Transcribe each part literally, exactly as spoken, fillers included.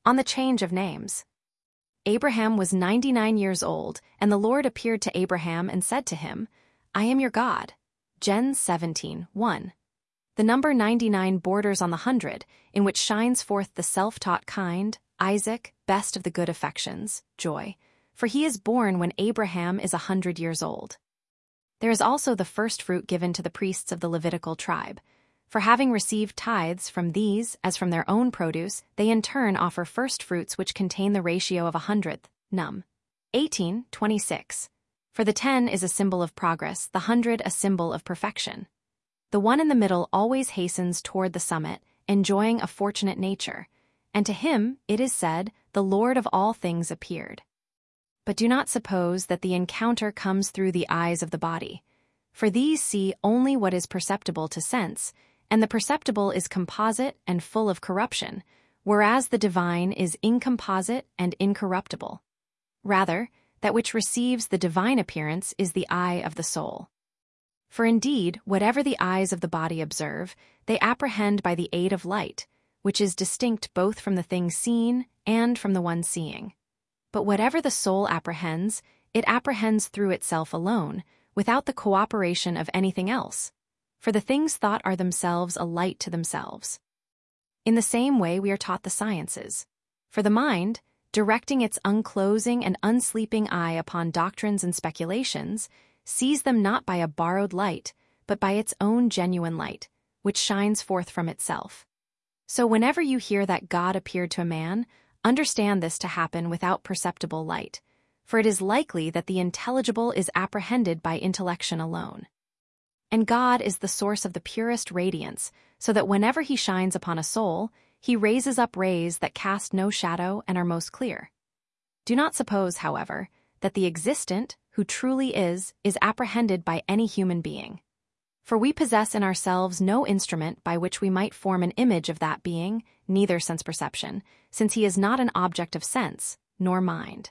On the change of names. Abraham was ninety-nine years old, and the Lord appeared to Abraham and said to him, I am your God. Gen seventeen, one. The number ninety-nine borders on the hundred, in which shines forth the self-taught kind, Isaac, best of the good affections, joy, for he is born when Abraham is a hundred years old. There is also the first fruit given to the priests of the Levitical tribe. For having received tithes from these as from their own produce, they in turn offer first fruits which contain the ratio of a hundredth, num. eighteen, twenty-six. For the ten is a symbol of progress, the hundred a symbol of perfection. The one in the middle always hastens toward the summit, enjoying a fortunate nature, and to him, it is said, the Lord of all things appeared. But do not suppose that the encounter comes through the eyes of the body, for these see only what is perceptible to sense, and the perceptible is composite and full of corruption, whereas the divine is incomposite and incorruptible. Rather, that which receives the divine appearance is the eye of the soul. For indeed, whatever the eyes of the body observe, they apprehend by the aid of light, which is distinct both from the thing seen and from the one seeing. But whatever the soul apprehends, it apprehends through itself alone, without the cooperation of anything else. For the things thought are themselves a light to themselves. In the same way we are taught the sciences. For the mind, directing its unclosing and unsleeping eye upon doctrines and speculations, sees them not by a borrowed light, but by its own genuine light, which shines forth from itself. So whenever you hear that God appeared to a man, understand this to happen without perceptible light, for it is likely that the intelligible is apprehended by intellection alone. And God is the source of the purest radiance, so that whenever he shines upon a soul, he raises up rays that cast no shadow and are most clear. Do not suppose, however, that the existent, who truly is, is apprehended by any human being. For we possess in ourselves no instrument by which we might form an image of that being, neither sense-perception, since he is not an object of sense, nor mind.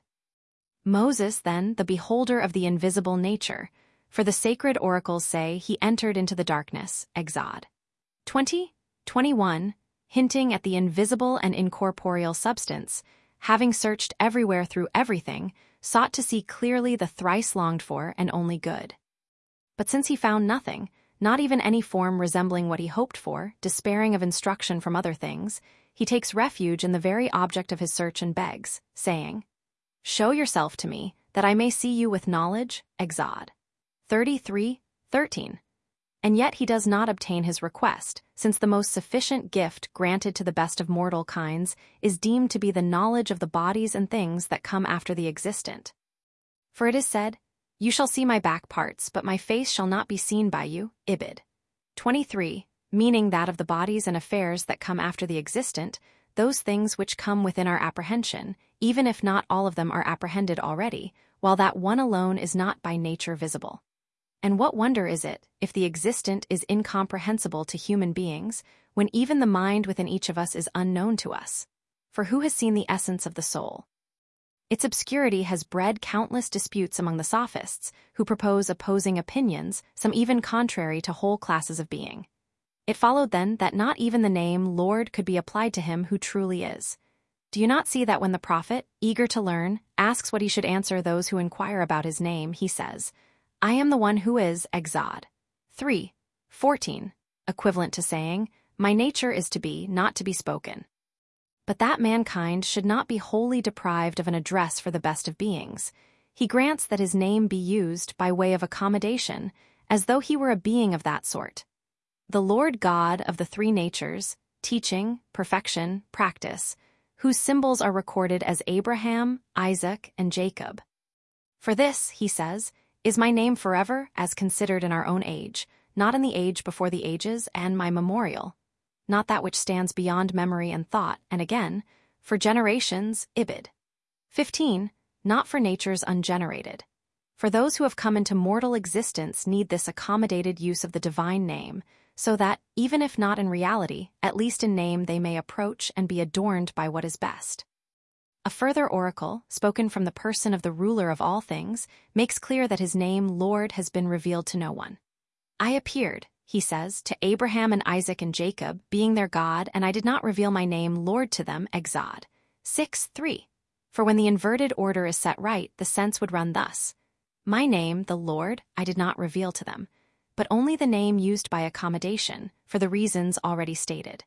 Moses, then, the beholder of the invisible nature, for the sacred oracles say he entered into the darkness, Exod. twenty, twenty-one, hinting at the invisible and incorporeal substance, having searched everywhere through everything, sought to see clearly the thrice longed for and only good. But since he found nothing, not even any form resembling what he hoped for, despairing of instruction from other things, he takes refuge in the very object of his search and begs, saying, Show yourself to me, that I may see you with knowledge, Exod. thirty-three, thirteen. And yet he does not obtain his request, since the most sufficient gift granted to the best of mortal kinds is deemed to be the knowledge of the bodies and things that come after the existent. For it is said, You shall see my back parts, but my face shall not be seen by you, Ibid. twenty-three, meaning that of the bodies and affairs that come after the existent, those things which come within our apprehension, even if not all of them are apprehended already, while that one alone is not by nature visible. And what wonder is it, if the existent is incomprehensible to human beings, when even the mind within each of us is unknown to us? For who has seen the essence of the soul? Its obscurity has bred countless disputes among the sophists, who propose opposing opinions, some even contrary to whole classes of being. It followed then that not even the name Lord could be applied to him who truly is. Do you not see that when the prophet, eager to learn, asks what he should answer those who inquire about his name, he says, I am the one who is, Exod. three, fourteen, equivalent to saying, My nature is to be, not to be spoken. But that mankind should not be wholly deprived of an address for the best of beings. He grants that his name be used by way of accommodation, as though he were a being of that sort. The Lord God of the three natures, teaching, perfection, practice, whose symbols are recorded as Abraham, Isaac, and Jacob. For this, he says, is my name forever as considered in our own age, not in the age before the ages, and my memorial, not that which stands beyond memory and thought, and again, for generations, Ibid. fifteen, not for natures ungenerated. For those who have come into mortal existence need this accommodated use of the divine name, so that, even if not in reality, at least in name they may approach and be adorned by what is best. A further oracle, spoken from the person of the ruler of all things, makes clear that his name, Lord, has been revealed to no one. I appeared, he says, to Abraham and Isaac and Jacob, being their God, and I did not reveal my name, Lord, to them, Exod. six three. For when the inverted order is set right, the sense would run thus: My name, the Lord, I did not reveal to them, but only the name used by accommodation, for the reasons already stated.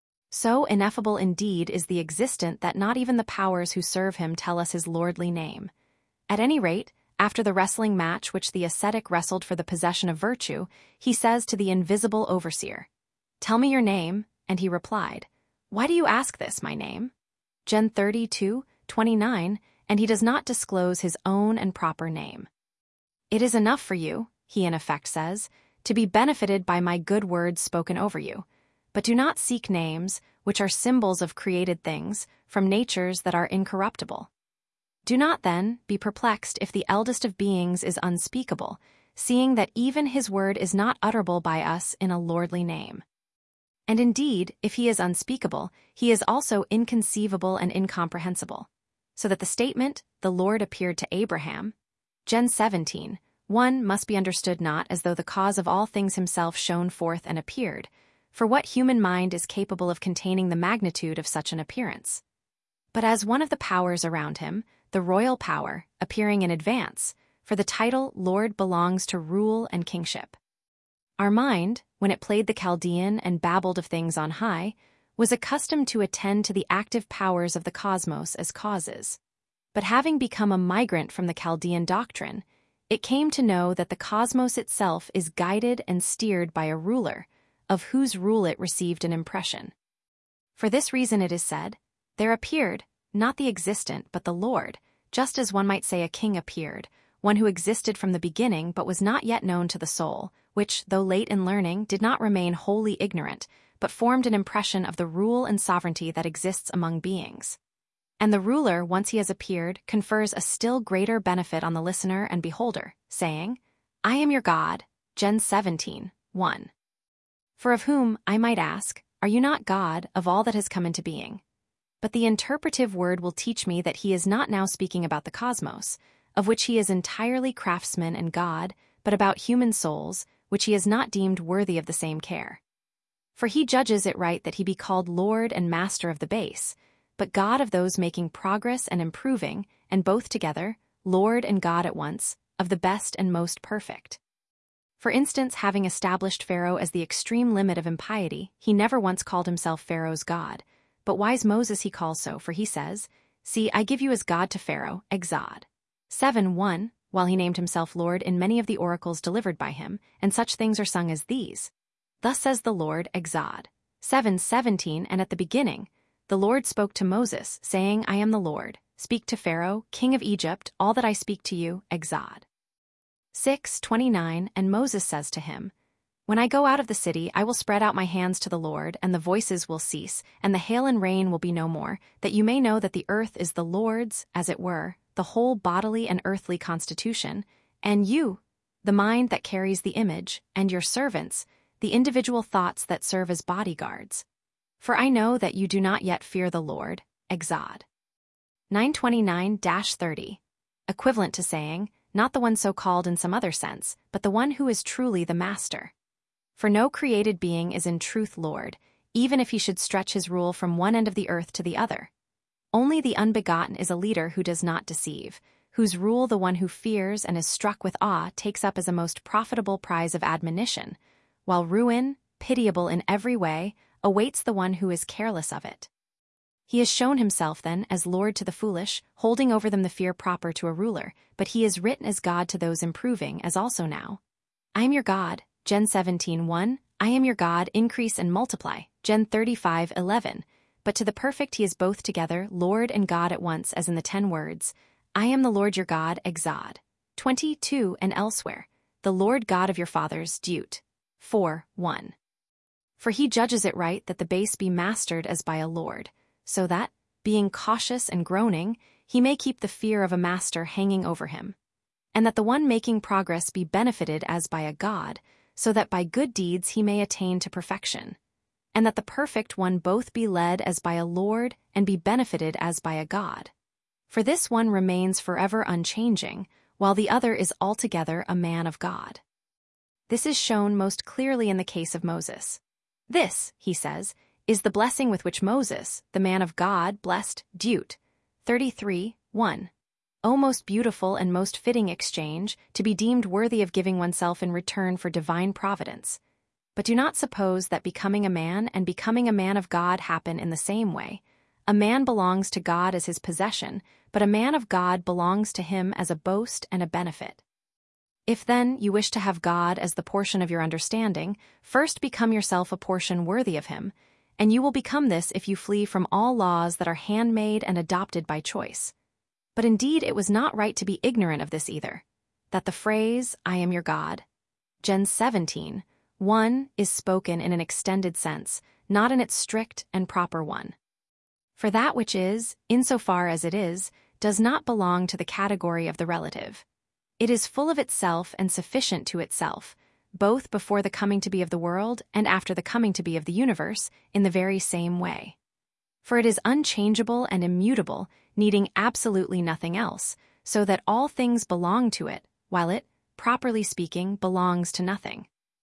So ineffable indeed is the existent that not even the powers who serve him tell us his lordly name. At any rate, after the wrestling match which the ascetic wrestled for the possession of virtue, he says to the invisible overseer, Tell me your name, and he replied, Why do you ask this, my name? Gen thirty-two twenty-nine, and he does not disclose his own and proper name. It is enough for you, he in effect says, to be benefited by my good words spoken over you, but do not seek names, which are symbols of created things, from natures that are incorruptible. Do not, then, be perplexed if the eldest of beings is unspeakable, seeing that even his word is not utterable by us in a lordly name. And indeed, if he is unspeakable, he is also inconceivable and incomprehensible. So that the statement, the Lord appeared to Abraham, Gen seventeen, one must be understood not as though the cause of all things himself shone forth and appeared, for what human mind is capable of containing the magnitude of such an appearance? But as one of the powers around him, the royal power, appearing in advance, for the title Lord belongs to rule and kingship. Our mind, when it played the Chaldean and babbled of things on high, was accustomed to attend to the active powers of the cosmos as causes. But having become a migrant from the Chaldean doctrine, it came to know that the cosmos itself is guided and steered by a ruler, of whose rule it received an impression. For this reason it is said, There appeared, not the existent but the Lord, just as one might say a king appeared, one who existed from the beginning but was not yet known to the soul, which, though late in learning, did not remain wholly ignorant, but formed an impression of the rule and sovereignty that exists among beings. And the ruler, once he has appeared, confers a still greater benefit on the listener and beholder, saying, I am your God, Gen seventeen, one. For of whom, I might ask, are you not God of all that has come into being? But the interpretive word will teach me that he is not now speaking about the cosmos, of which he is entirely craftsman and God, but about human souls, which he has not deemed worthy of the same care. For he judges it right that he be called Lord and Master of the base, but God of those making progress and improving, and both together, Lord and God at once, of the best and most perfect. For instance, having established Pharaoh as the extreme limit of impiety, he never once called himself Pharaoh's God, but wise Moses he calls so, for he says, See, I give you as God to Pharaoh, Exod. seven one, while he named himself Lord in many of the oracles delivered by him, and such things are sung as these. Thus says the Lord, Exod. seven seventeen, and at the beginning, the Lord spoke to Moses, saying, I am the Lord. Speak to Pharaoh, king of Egypt, all that I speak to you, Exod. six twenty-nine, and Moses says to him, When I go out of the city, I will spread out my hands to the Lord, and the voices will cease, and the hail and rain will be no more, that you may know that the earth is the Lord's, as it were, the whole bodily and earthly constitution, and you, the mind that carries the image, and your servants, the individual thoughts that serve as bodyguards. For I know that you do not yet fear the Lord, Exod. nine twenty-nine thirty, equivalent to saying, not the one so called in some other sense, but the one who is truly the master. For no created being is in truth Lord, even if he should stretch his rule from one end of the earth to the other. Only the unbegotten is a leader who does not deceive, whose rule the one who fears and is struck with awe takes up as a most profitable prize of admonition, while ruin, pitiable in every way, awaits the one who is careless of it. He has shown himself, then, as Lord to the foolish, holding over them the fear proper to a ruler, but he is written as God to those improving, as also now. I am your God, Gen seventeen one, I am your God, increase and multiply, Gen thirty-five eleven, but to the perfect he is both together, Lord and God at once, as in the ten words, I am the Lord your God, Exod. twenty-two and elsewhere, the Lord God of your fathers, Deut. four one. For he judges it right that the base be mastered as by a lord, so that, being cautious and groaning, he may keep the fear of a master hanging over him, and that the one making progress be benefited as by a God, so that by good deeds he may attain to perfection, and that the perfect one both be led as by a Lord and be benefited as by a God. For this one remains forever unchanging, while the other is altogether a man of God. This is shown most clearly in the case of Moses. This, he says, is the blessing with which Moses, the man of God, blessed Deut. thirty-three, one. O most beautiful and most fitting exchange, to be deemed worthy of giving oneself in return for divine providence. But do not suppose that becoming a man and becoming a man of God happen in the same way. A man belongs to God as his possession, but a man of God belongs to him as a boast and a benefit. If then you wish to have God as the portion of your understanding, first become yourself a portion worthy of him, and you will become this if you flee from all laws that are handmade and adopted by choice. But indeed it was not right to be ignorant of this either, that the phrase, I am your God, Gen seventeen, one, is spoken in an extended sense, not in its strict and proper one. For that which is, insofar as it is, does not belong to the category of the relative. It is full of itself and sufficient to itself, both before the coming to be of the world and after the coming to be of the universe, in the very same way. For it is unchangeable and immutable, needing absolutely nothing else, so that all things belong to it, while it, properly speaking, belongs to nothing.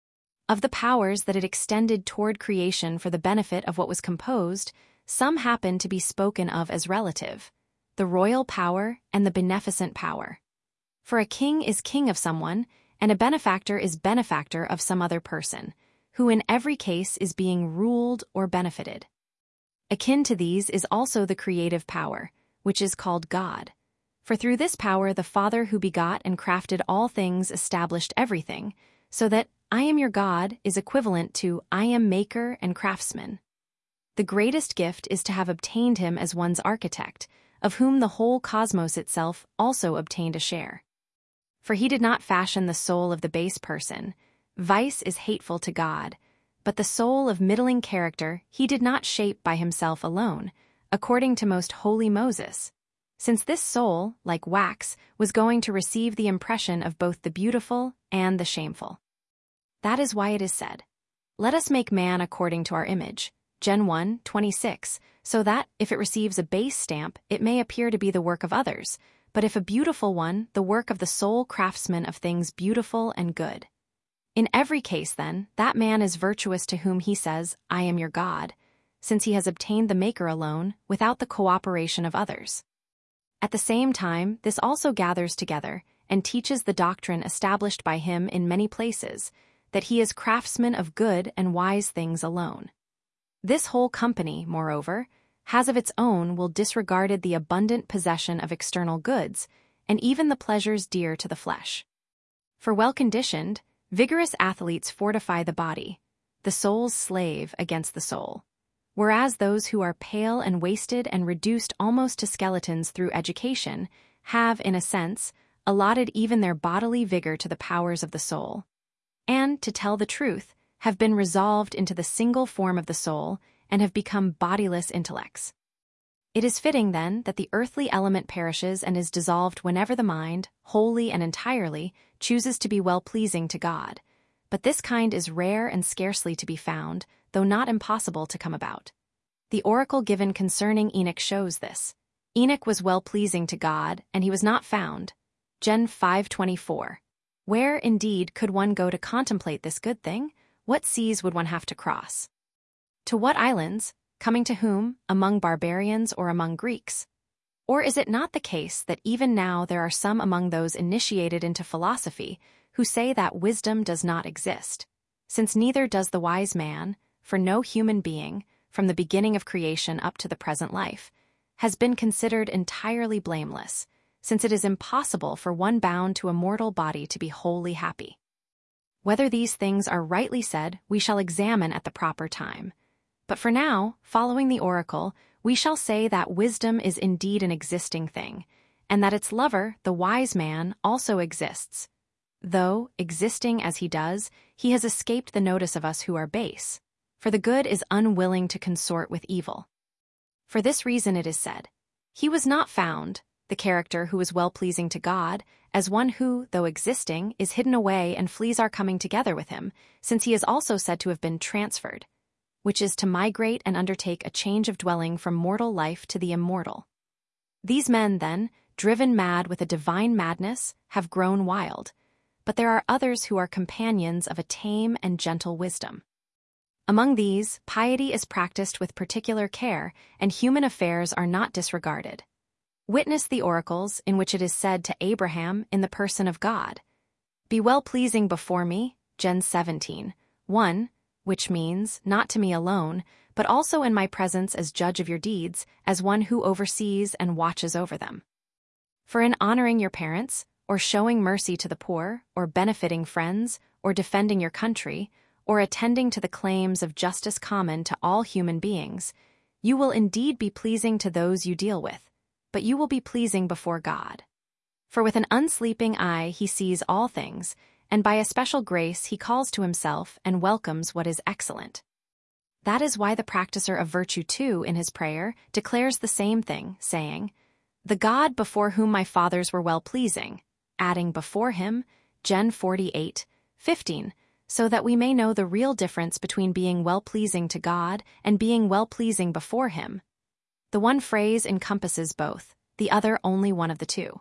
Of the powers that it extended toward creation for the benefit of what was composed, some happen to be spoken of as relative, the royal power and the beneficent power. For a king is king of someone, and a benefactor is benefactor of some other person, who in every case is being ruled or benefited. Akin to these is also the creative power, which is called God. For through this power the Father who begot and crafted all things established everything, so that I am your God is equivalent to I am maker and craftsman. The greatest gift is to have obtained him as one's architect, of whom the whole cosmos itself also obtained a share. For he did not fashion the soul of the base person. Vice is hateful to God, but the soul of middling character he did not shape by himself alone, according to most holy Moses, since this soul, like wax, was going to receive the impression of both the beautiful and the shameful. That is why it is said, Let us make man according to our image, Gen one, twenty-six, so that, if it receives a base stamp, it may appear to be the work of others, but if a beautiful one, the work of the sole craftsman of things beautiful and good. In every case, then, that man is virtuous to whom he says, I am your God, since he has obtained the Maker alone, without the cooperation of others. At the same time, this also gathers together, and teaches the doctrine established by him in many places, that he is craftsman of good and wise things alone. This whole company, moreover, has of its own will disregarded the abundant possession of external goods, and even the pleasures dear to the flesh. For well-conditioned, vigorous athletes fortify the body, the soul's slave against the soul, whereas those who are pale and wasted and reduced almost to skeletons through education have, in a sense, allotted even their bodily vigor to the powers of the soul, and, to tell the truth, have been resolved into the single form of the soul and have become bodiless intellects. It is fitting, then, that the earthly element perishes and is dissolved whenever the mind, wholly and entirely, chooses to be well-pleasing to God. But this kind is rare and scarcely to be found, though not impossible to come about. The oracle given concerning Enoch shows this. Enoch was well-pleasing to God, and he was not found. Gen five twenty-four. Where, indeed, could one go to contemplate this good thing? What seas would one have to cross? To what islands, coming to whom, among barbarians or among Greeks? Or is it not the case that even now there are some among those initiated into philosophy who say that wisdom does not exist, since neither does the wise man, for no human being, from the beginning of creation up to the present life, has been considered entirely blameless, since it is impossible for one bound to a mortal body to be wholly happy. Whether these things are rightly said, we shall examine at the proper time. But for now, following the oracle, we shall say that wisdom is indeed an existing thing, and that its lover, the wise man, also exists. Though, existing as he does, he has escaped the notice of us who are base, for the good is unwilling to consort with evil. For this reason it is said, He was not found, the character who is well-pleasing to God, as one who, though existing, is hidden away and flees our coming together with him, since he is also said to have been transferred, which is to migrate and undertake a change of dwelling from mortal life to the immortal. These men, then, driven mad with a divine madness, have grown wild, but there are others who are companions of a tame and gentle wisdom. Among these, piety is practiced with particular care, and human affairs are not disregarded. Witness the oracles in which it is said to Abraham in the person of God, "Be well-pleasing before me," Gen seventeen, one, which means, not to me alone, but also in my presence as judge of your deeds, as one who oversees and watches over them. For in honoring your parents, or showing mercy to the poor, or benefiting friends, or defending your country, or attending to the claims of justice common to all human beings, you will indeed be pleasing to those you deal with, but you will be pleasing before God. For with an unsleeping eye he sees all things, and by a special grace he calls to himself and welcomes what is excellent. That is why the practicer of virtue too, in his prayer, declares the same thing, saying, "The God before whom my fathers were well-pleasing," adding before him, Gen forty-eight, fifteen, so that we may know the real difference between being well-pleasing to God and being well-pleasing before him. The one phrase encompasses both, the other only one of the two.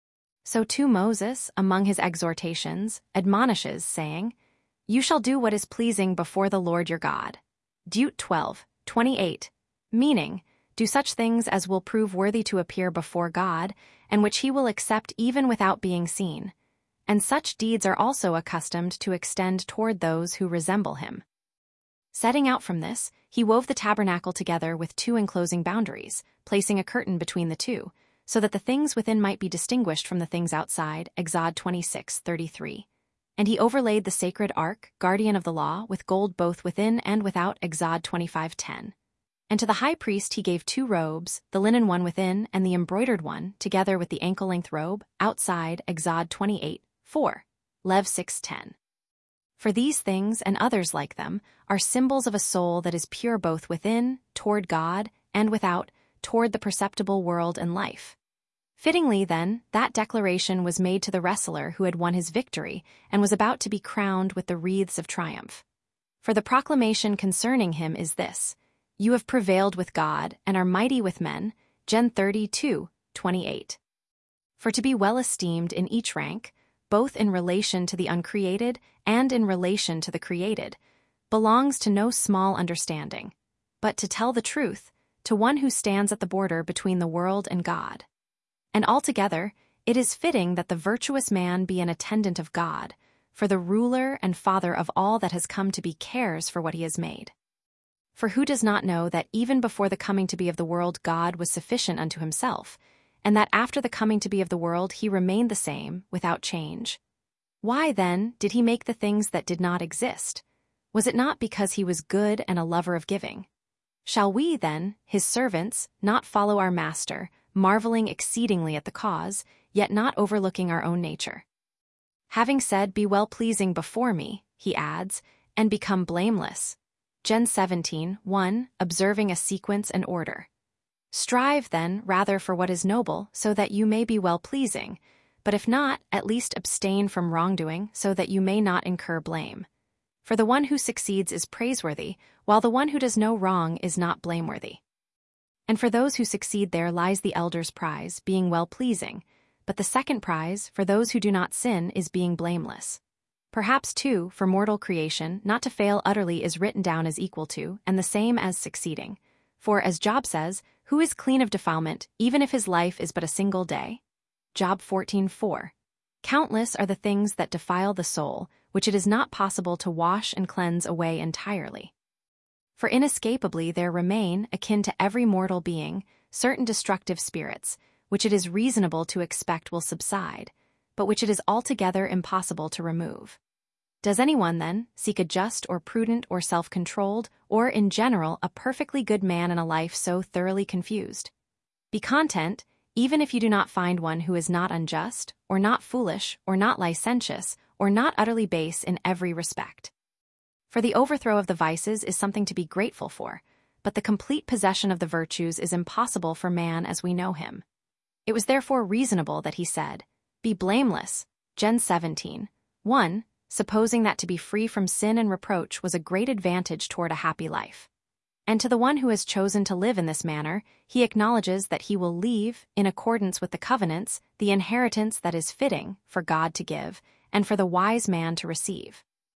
So too Moses, among his exhortations, admonishes, saying, "You shall do what is pleasing before the Lord your God." Deut twelve, twenty-eight, meaning, do such things as will prove worthy to appear before God, and which he will accept even without being seen. And such deeds are also accustomed to extend toward those who resemble him. Setting out from this, he wove the tabernacle together with two enclosing boundaries, placing a curtain between the two, so that the things within might be distinguished from the things outside, Exod twenty-six, thirty-three. And he overlaid the sacred ark, guardian of the law, with gold both within and without, Exod twenty-five, ten. And to the high priest he gave two robes, the linen one within and the embroidered one, together with the ankle-length robe, outside, Exod twenty-eight, four, Lev six, ten. For these things, and others like them, are symbols of a soul that is pure both within, toward God, and without, toward the perceptible world and life. Fittingly, then, that declaration was made to the wrestler who had won his victory and was about to be crowned with the wreaths of triumph. For the proclamation concerning him is this: "You have prevailed with God, and are mighty with men," Gen thirty-two, twenty-eight. For to be well esteemed in each rank, both in relation to the uncreated and in relation to the created, belongs to no small understanding, but, to tell the truth, to one who stands at the border between the world and God. And altogether, it is fitting that the virtuous man be an attendant of God, for the ruler and father of all that has come to be cares for what he has made. For who does not know that even before the coming to be of the world God was sufficient unto himself, and that after the coming to be of the world he remained the same, without change? Why, then, did he make the things that did not exist? Was it not because he was good and a lover of giving? Shall we, then, his servants, not follow our master, marveling exceedingly at the cause, yet not overlooking our own nature? Having said, "Be well-pleasing before me," he adds, "and become blameless." Gen seventeen, one, observing a sequence and order. Strive, then, rather for what is noble, so that you may be well-pleasing, but if not, at least abstain from wrongdoing, so that you may not incur blame. For the one who succeeds is praiseworthy, while the one who does no wrong is not blameworthy. And for those who succeed there lies the elder's prize, being well-pleasing, but the second prize, for those who do not sin, is being blameless. Perhaps, too, for mortal creation, not to fail utterly is written down as equal to, and the same as succeeding. For, as Job says, "Who is clean of defilement, even if his life is but a single day?" Job fourteen, four. Countless are the things that defile the soul, which it is not possible to wash and cleanse away entirely. For inescapably there remain, akin to every mortal being, certain destructive spirits, which it is reasonable to expect will subside, but which it is altogether impossible to remove. Does anyone, then, seek a just or prudent or self-controlled, or, in general, a perfectly good man in a life so thoroughly confused? Be content, even if you do not find one who is not unjust, or not foolish, or not licentious, or not utterly base in every respect. For the overthrow of the vices is something to be grateful for, but the complete possession of the virtues is impossible for man as we know him. It was therefore reasonable that he said, "Be blameless," Gen seventeen, one, supposing that to be free from sin and reproach was a great advantage toward a happy life. And to the one who has chosen to live in this manner, he acknowledges that he will leave, in accordance with the covenants, the inheritance that is fitting for God to give, and for the wise man to receive.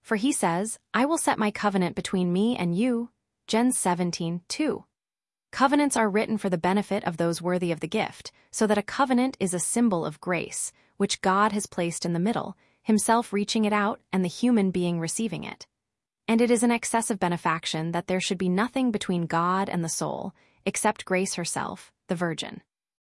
For he says, I will set my covenant between me and you, Gen seventeen two. Covenants are written for the benefit of those worthy of the gift, so that a covenant is a symbol of grace, which God has placed in the middle, himself reaching it out and the human being receiving it. And it is an excessive benefaction that there should be nothing between God and the soul, except grace herself, the Virgin.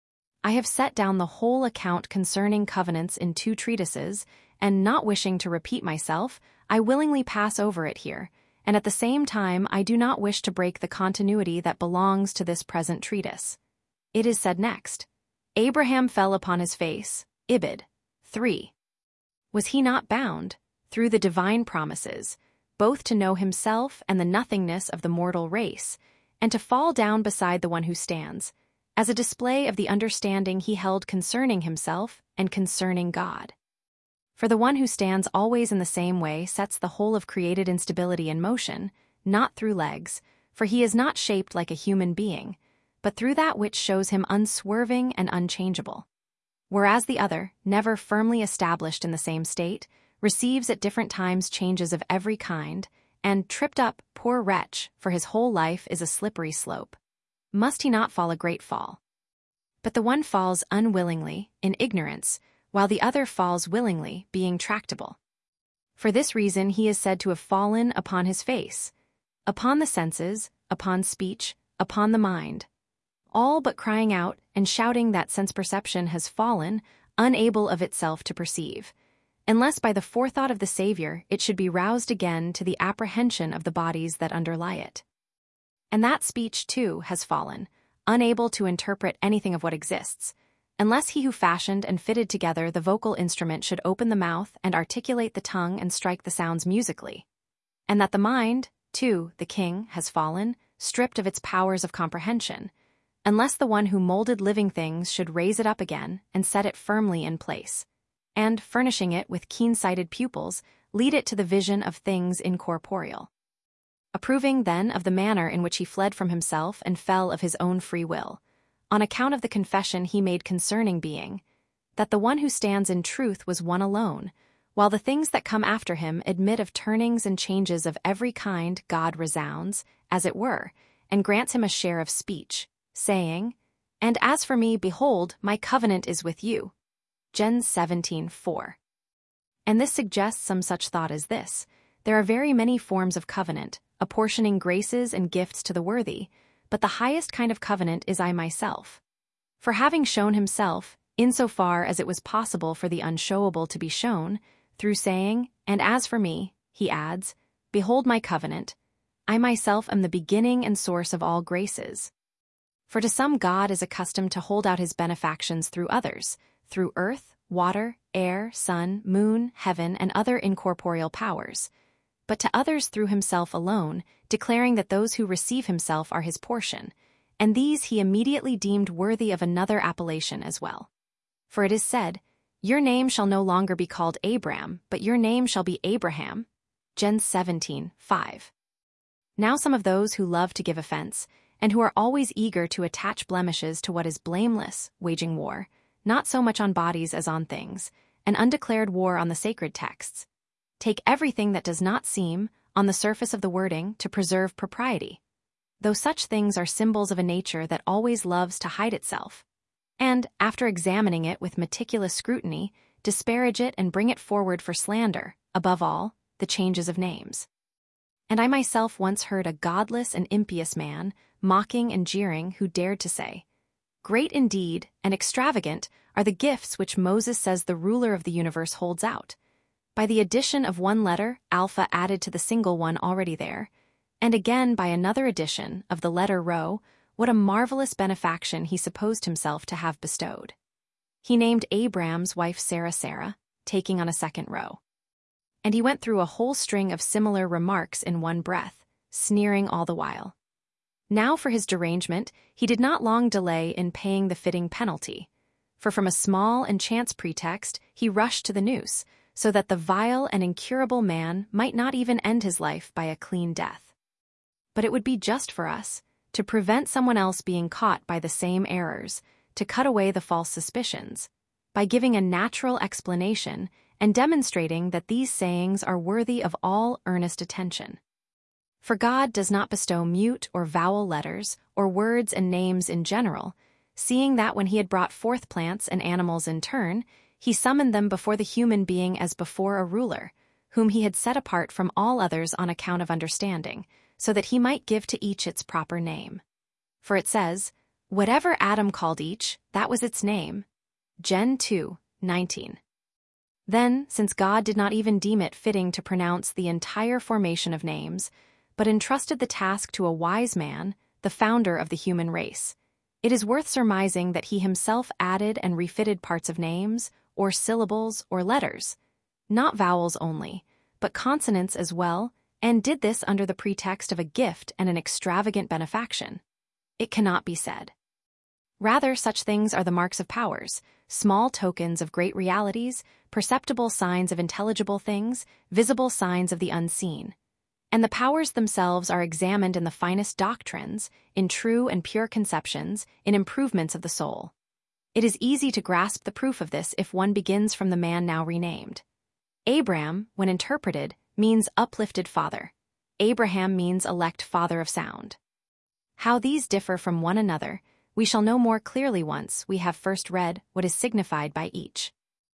I have set down the whole account concerning covenants in two treatises, and not wishing to repeat myself, I willingly pass over it here, and at the same time I do not wish to break the continuity that belongs to this present treatise. It is said next, Abraham fell upon his face, Ibid. three. Was he not bound, through the divine promises, both to know himself and the nothingness of the mortal race, and to fall down beside the one who stands, as a display of the understanding he held concerning himself and concerning God? For the one who stands always in the same way sets the whole of created instability in motion, not through legs, for he is not shaped like a human being, but through that which shows him unswerving and unchangeable. Whereas the other, never firmly established in the same state, receives at different times changes of every kind, and tripped up, poor wretch, for his whole life is a slippery slope. Must he not fall a great fall? But the one falls unwillingly, in ignorance, while the other falls willingly, being tractable. For this reason he is said to have fallen upon his face, upon the senses, upon speech, upon the mind, all but crying out and shouting that sense-perception has fallen, unable of itself to perceive, unless by the forethought of the Savior it should be roused again to the apprehension of the bodies that underlie it. And that speech, too, has fallen, unable to interpret anything of what exists, unless he who fashioned and fitted together the vocal instrument should open the mouth and articulate the tongue and strike the sounds musically. And that the mind, too, the king, has fallen, stripped of its powers of comprehension, unless the one who molded living things should raise it up again and set it firmly in place, and, furnishing it with keen-sighted pupils, lead it to the vision of things incorporeal. Approving, then, of the manner in which he fled from himself and fell of his own free will, on account of the confession he made concerning being, that the one who stands in truth was one alone, while the things that come after him admit of turnings and changes of every kind, God resounds, as it were, and grants him a share of speech, saying, And as for me, behold, my covenant is with you. Gen seventeen four. And this suggests some such thought as this. There are very many forms of covenant, apportioning graces and gifts to the worthy, but the highest kind of covenant is I myself. For having shown himself, insofar as it was possible for the unshowable to be shown, through saying, And as for me, he adds, Behold my covenant, I myself am the beginning and source of all graces. For to some God is accustomed to hold out his benefactions through others, through earth, water, air, sun, moon, heaven, and other incorporeal powers, but to others through himself alone, declaring that those who receive himself are his portion, and these he immediately deemed worthy of another appellation as well. For it is said, Your name shall no longer be called Abram, but your name shall be Abraham. Gen seventeen five. Now some of those who love to give offense, and who are always eager to attach blemishes to what is blameless, waging war, not so much on bodies as on things, an undeclared war on the sacred texts, take everything that does not seem, on the surface of the wording, to preserve propriety, though such things are symbols of a nature that always loves to hide itself, and, after examining it with meticulous scrutiny, disparage it and bring it forward for slander, above all, the changes of names. And I myself once heard a godless and impious man, mocking and jeering, who dared to say, Great indeed and extravagant are the gifts which Moses says the ruler of the universe holds out, by the addition of one letter, alpha, added to the single one already there, and again by another addition of the letter rho, what a marvelous benefaction he supposed himself to have bestowed. He named Abram's wife Sarah Sarah, taking on a second row. And he went through a whole string of similar remarks in one breath, sneering all the while. Now for his derangement, he did not long delay in paying the fitting penalty, for from a small and chance pretext he rushed to the noose, so that the vile and incurable man might not even end his life by a clean death. But it would be just for us, to prevent someone else being caught by the same errors, to cut away the false suspicions, by giving a natural explanation and demonstrating that these sayings are worthy of all earnest attention. For God does not bestow mute or vowel letters, or words and names in general, seeing that when he had brought forth plants and animals in turn, he summoned them before the human being as before a ruler, whom he had set apart from all others on account of understanding, so that he might give to each its proper name. For it says, "Whatever Adam called each, that was its name." Gen two, nineteen. Then, since God did not even deem it fitting to pronounce the entire formation of names, but entrusted the task to a wise man, the founder of the human race, it is worth surmising that he himself added and refitted parts of names, or syllables, or letters, not vowels only, but consonants as well, and did this under the pretext of a gift and an extravagant benefaction. It cannot be said. Rather, such things are the marks of powers, small tokens of great realities, perceptible signs of intelligible things, visible signs of the unseen. And the powers themselves are examined in the finest doctrines, in true and pure conceptions, in improvements of the soul. It is easy to grasp the proof of this if one begins from the man now renamed. Abram, when interpreted, means uplifted father. Abraham means elect father of sound. How these differ from one another, we shall know more clearly once we have first read what is signified by each.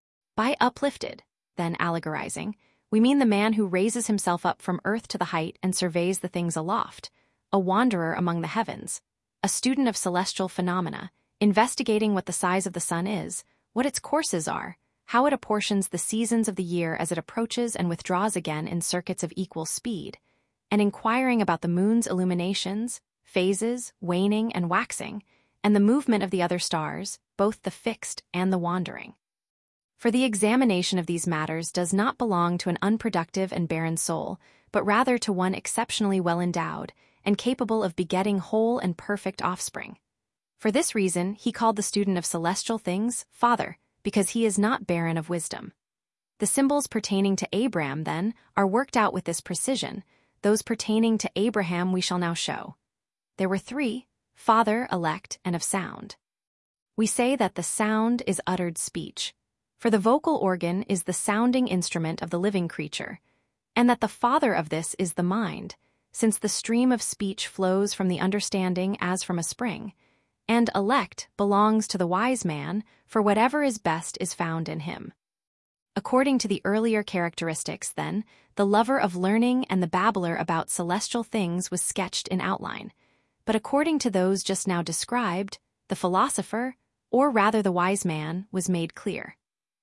By uplifted, then allegorizing, we mean the man who raises himself up from earth to the height and surveys the things aloft, a wanderer among the heavens, a student of celestial phenomena, investigating what the size of the sun is, what its courses are, how it apportions the seasons of the year as it approaches and withdraws again in circuits of equal speed, and inquiring about the moon's illuminations, phases, waning and waxing, and the movement of the other stars, both the fixed and the wandering. For the examination of these matters does not belong to an unproductive and barren soul, but rather to one exceptionally well endowed and capable of begetting whole and perfect offspring. For this reason, he called the student of celestial things Father, because he is not barren of wisdom. The symbols pertaining to Abram, then, are worked out with this precision. Those pertaining to Abraham we shall now show. There were three: father, elect, and of sound. We say that the sound is uttered speech, for the vocal organ is the sounding instrument of the living creature, and that the father of this is the mind, since the stream of speech flows from the understanding as from a spring, and elect belongs to the wise man, for whatever is best is found in him. According to the earlier characteristics, then, the lover of learning and the babbler about celestial things was sketched in outline, but according to those just now described, the philosopher, or rather the wise man, was made clear.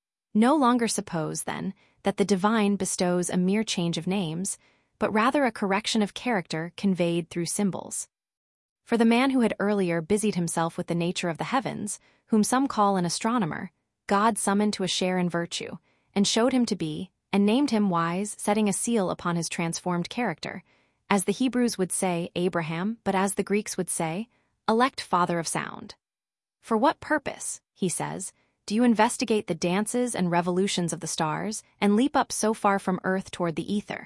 No longer suppose, then, that the divine bestows a mere change of names, but rather a correction of character conveyed through symbols. For the man who had earlier busied himself with the nature of the heavens, whom some call an astronomer, God summoned to a share in virtue, and showed him to be, and named him wise, setting a seal upon his transformed character, as the Hebrews would say Abraham, but as the Greeks would say, elect father of sound. For what purpose, he says, do you investigate the dances and revolutions of the stars, and leap up so far from earth toward the ether?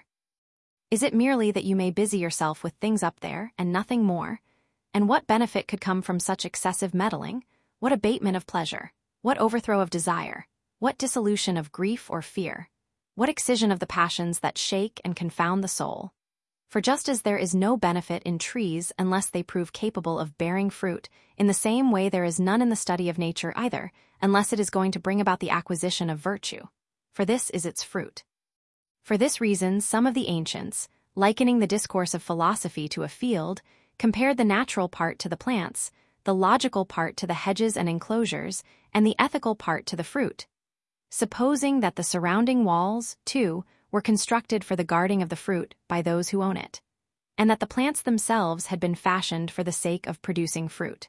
Is it merely that you may busy yourself with things up there, and nothing more? And what benefit could come from such excessive meddling? What abatement of pleasure? What overthrow of desire? What dissolution of grief or fear? What excision of the passions that shake and confound the soul? For just as there is no benefit in trees unless they prove capable of bearing fruit, in the same way there is none in the study of nature either, unless it is going to bring about the acquisition of virtue. For this is its fruit. For this reason, some of the ancients, likening the discourse of philosophy to a field, compared the natural part to the plants, the logical part to the hedges and enclosures, and the ethical part to the fruit, supposing that the surrounding walls, too, were constructed for the guarding of the fruit by those who own it, and that the plants themselves had been fashioned for the sake of producing fruit.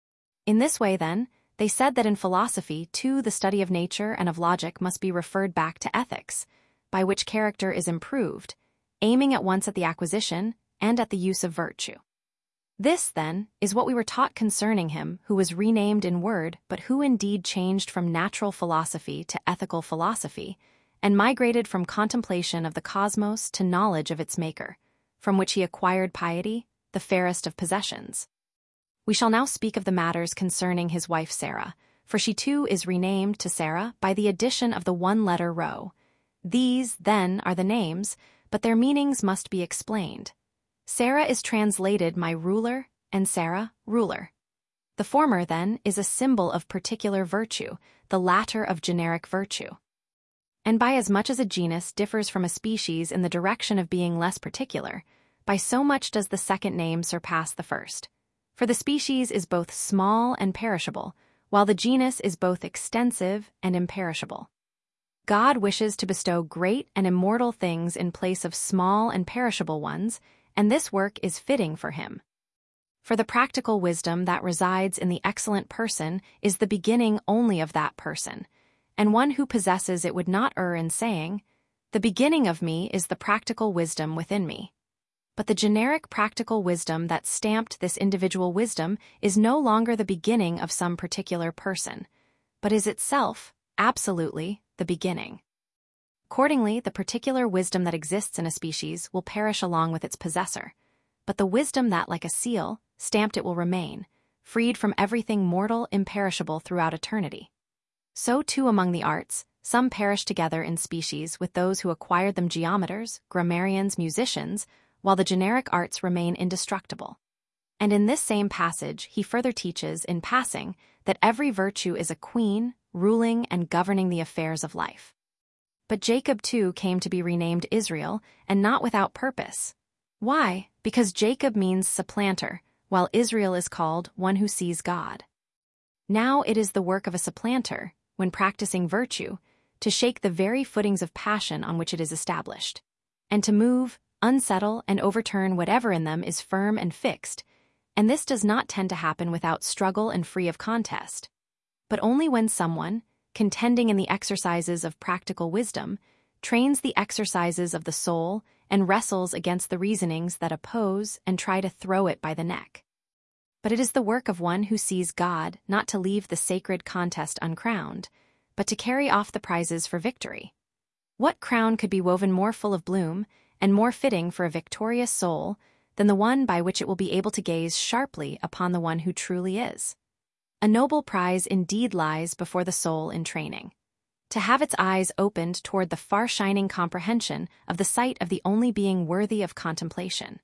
In this way, then, they said that in philosophy, too, the study of nature and of logic must be referred back to ethics, by which character is improved, aiming at once at the acquisition and at the use of virtue. This, then, is what we were taught concerning him who was renamed in word, but who indeed changed from natural philosophy to ethical philosophy, and migrated from contemplation of the cosmos to knowledge of its maker, from which he acquired piety, the fairest of possessions. We shall now speak of the matters concerning his wife Sarah, for she too is renamed to Sarah by the addition of the one-letter rho, These, then, are the names, but their meanings must be explained. Sarah is translated my ruler, and Sarah, ruler. The former, then, is a symbol of particular virtue, the latter of generic virtue. And by as much as a genus differs from a species in the direction of being less particular, by so much does the second name surpass the first. For the species is both small and perishable, while the genus is both extensive and imperishable. God wishes to bestow great and immortal things in place of small and perishable ones, and this work is fitting for him. For the practical wisdom that resides in the excellent person is the beginning only of that person, and one who possesses it would not err in saying, "The beginning of me is the practical wisdom within me." But the generic practical wisdom that stamped this individual wisdom is no longer the beginning of some particular person, but is itself, absolutely, the beginning. Accordingly, the particular wisdom that exists in a species will perish along with its possessor, but the wisdom that, like a seal, stamped it will remain, freed from everything mortal, imperishable throughout eternity. So too among the arts, some perish together in species with those who acquired them, geometers, grammarians, musicians, while the generic arts remain indestructible. And in this same passage he further teaches, in passing, that every virtue is a queen, ruling and governing the affairs of life. But Jacob too came to be renamed Israel, and not without purpose. Why? Because Jacob means supplanter, while Israel is called one who sees God. Now it is the work of a supplanter, when practicing virtue, to shake the very footings of passion on which it is established, and to move, unsettle, and overturn whatever in them is firm and fixed, and this does not tend to happen without struggle and free of contest, but only when someone, contending in the exercises of practical wisdom, trains the exercises of the soul and wrestles against the reasonings that oppose and try to throw it by the neck. But it is the work of one who sees God not to leave the sacred contest uncrowned, but to carry off the prizes for victory. What crown could be woven more full of bloom and more fitting for a victorious soul than the one by which it will be able to gaze sharply upon the one who truly is? A noble prize indeed lies before the soul in training, to have its eyes opened toward the far-shining comprehension of the sight of the only being worthy of contemplation.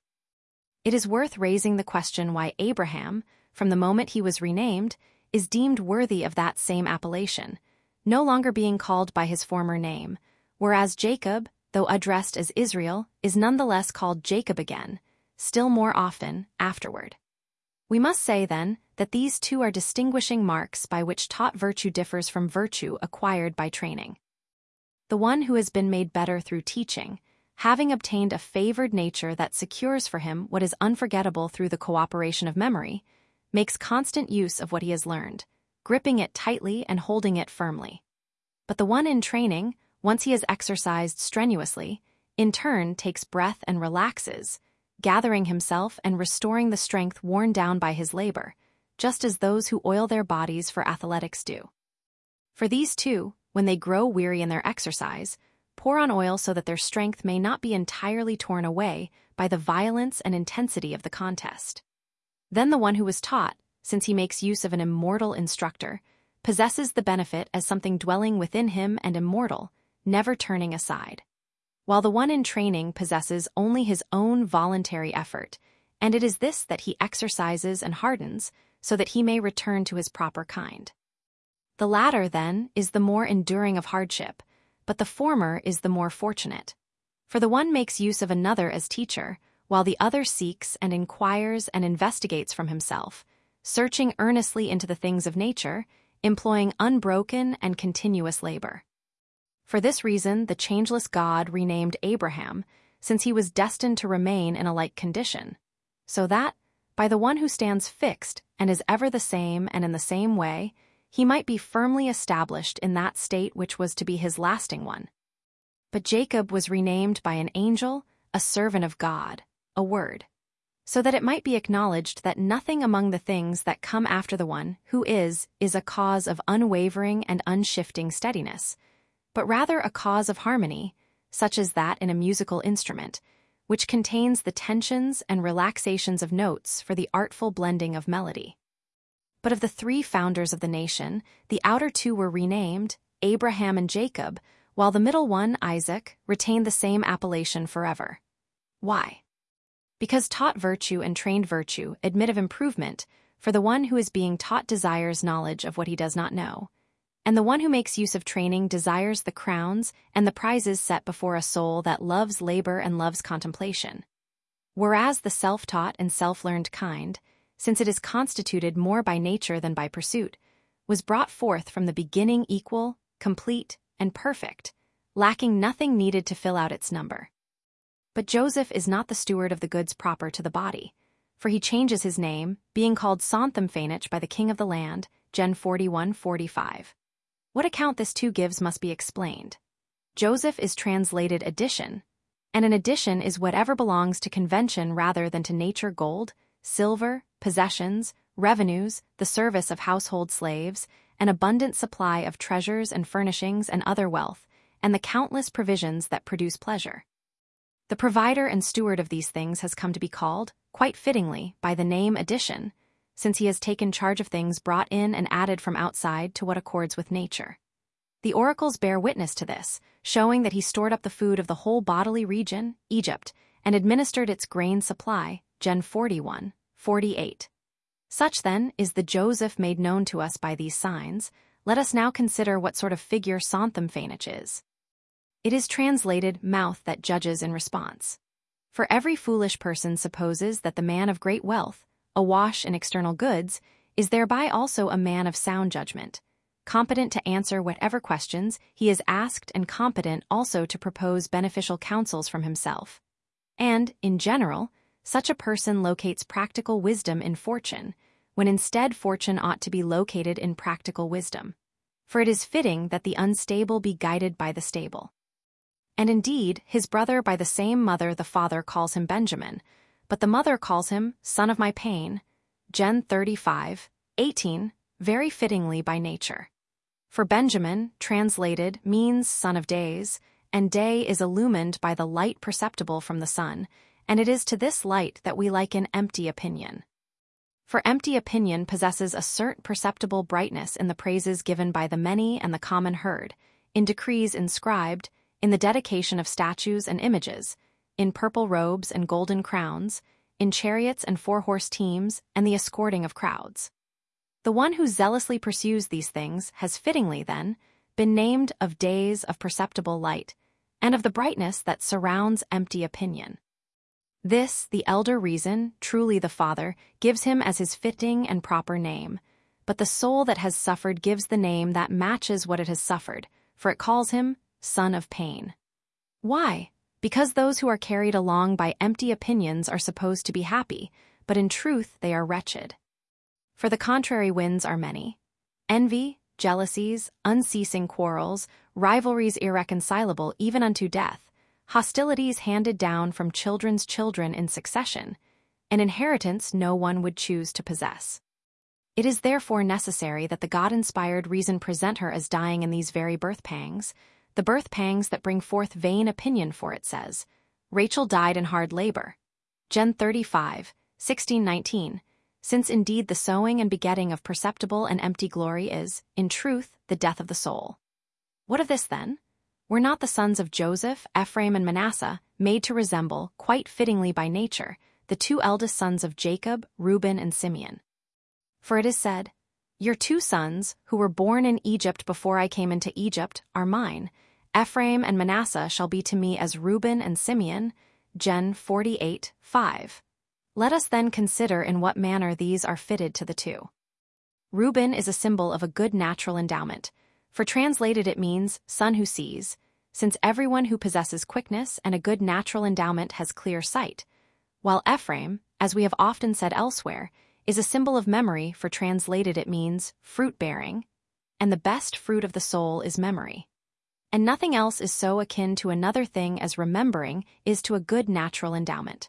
It is worth raising the question why Abraham, from the moment he was renamed, is deemed worthy of that same appellation, no longer being called by his former name, whereas Jacob, though addressed as Israel, is nonetheless called Jacob again, still more often afterward. We must say, then, that these two are distinguishing marks by which taught virtue differs from virtue acquired by training. The one who has been made better through teaching, having obtained a favored nature that secures for him what is unforgettable through the cooperation of memory, makes constant use of what he has learned, gripping it tightly and holding it firmly. But the one in training, once he has exercised strenuously, in turn takes breath and relaxes, gathering himself and restoring the strength worn down by his labor, just as those who oil their bodies for athletics do. For these two, when they grow weary in their exercise, pour on oil so that their strength may not be entirely torn away by the violence and intensity of the contest. Then the one who was taught, since he makes use of an immortal instructor, possesses the benefit as something dwelling within him and immortal, never turning aside, while the one in training possesses only his own voluntary effort, and it is this that he exercises and hardens so that he may return to his proper kind. The latter, then, is the more enduring of hardship, but the former is the more fortunate. For the one makes use of another as teacher, while the other seeks and inquires and investigates from himself, searching earnestly into the things of nature, employing unbroken and continuous labor. For this reason the changeless God renamed Abraham, since he was destined to remain in a like condition, so that, by the one who stands fixed and is ever the same and in the same way, he might be firmly established in that state which was to be his lasting one. But Jacob was renamed by an angel, a servant of God, a word, so that it might be acknowledged that nothing among the things that come after the one who is, is a cause of unwavering and unshifting steadiness, but rather a cause of harmony, such as that in a musical instrument, which contains the tensions and relaxations of notes for the artful blending of melody. But of the three founders of the nation, the outer two were renamed, Abraham and Jacob, while the middle one, Isaac, retained the same appellation forever. Why? Because taught virtue and trained virtue admit of improvement, for the one who is being taught desires knowledge of what he does not know, and the one who makes use of training desires the crowns and the prizes set before a soul that loves labor and loves contemplation. Whereas the self-taught and self-learned kind, since it is constituted more by nature than by pursuit, was brought forth from the beginning equal, complete, and perfect, lacking nothing needed to fill out its number. But Joseph is not the steward of the goods proper to the body, for he changes his name, being called Santhamphainich by the king of the land, Gen forty-one forty-five. What account this too gives must be explained. Joseph is translated addition, and an addition is whatever belongs to convention rather than to nature: gold, silver, possessions, revenues, the service of household slaves, an abundant supply of treasures and furnishings and other wealth, and the countless provisions that produce pleasure. The provider and steward of these things has come to be called, quite fittingly, by the name addition, since he has taken charge of things brought in and added from outside to what accords with nature. The oracles bear witness to this, showing that he stored up the food of the whole bodily region, Egypt, and administered its grain supply, Gen forty-one forty-eight. Such, then, is the Joseph made known to us by these signs. Let us now consider what sort of figure Santhamphainich is. It is translated mouth that judges in response. For every foolish person supposes that the man of great wealth, awash in external goods, is thereby also a man of sound judgment, competent to answer whatever questions he is asked and competent also to propose beneficial counsels from himself. And, in general, such a person locates practical wisdom in fortune, when instead fortune ought to be located in practical wisdom. For it is fitting that the unstable be guided by the stable. And indeed, his brother by the same mother the father calls him Benjamin, but the mother calls him son of my pain, Gen thirty-five eighteen, very fittingly by nature. For Benjamin, translated, means son of days, and day is illumined by the light perceptible from the sun, and it is to this light that we liken empty opinion. For empty opinion possesses a cert perceptible brightness in the praises given by the many and the common herd, in decrees inscribed, in the dedication of statues and images, in purple robes and golden crowns, in chariots and four-horse teams, and the escorting of crowds. The one who zealously pursues these things has fittingly, then, been named of days of perceptible light, and of the brightness that surrounds empty opinion. This, the elder reason, truly the Father, gives him as his fitting and proper name, but the soul that has suffered gives the name that matches what it has suffered, for it calls him son of pain. Why? Because those who are carried along by empty opinions are supposed to be happy, but in truth they are wretched. For the contrary winds are many: envy, jealousies, unceasing quarrels, rivalries irreconcilable even unto death, hostilities handed down from children's children in succession, an inheritance no one would choose to possess. It is therefore necessary that the God-inspired reason present her as dying in these very birth pangs, the birth pangs that bring forth vain opinion, for it says, Rachel died in hard labor. Gen thirty-five sixteen nineteen, since indeed the sowing and begetting of perceptible and empty glory is, in truth, the death of the soul. What of this, then? Were not the sons of Joseph, Ephraim, and Manasseh made to resemble, quite fittingly by nature, the two eldest sons of Jacob, Reuben, and Simeon? For it is said, Your two sons, who were born in Egypt before I came into Egypt, are mine. Ephraim and Manasseh shall be to me as Reuben and Simeon. Gen forty-eight five. Let us then consider in what manner these are fitted to the two. Reuben is a symbol of a good natural endowment, for translated it means son who sees, since everyone who possesses quickness and a good natural endowment has clear sight, while Ephraim, as we have often said elsewhere, is a symbol of memory, for translated it means fruit-bearing, and the best fruit of the soul is memory. And nothing else is so akin to another thing as remembering is to a good natural endowment.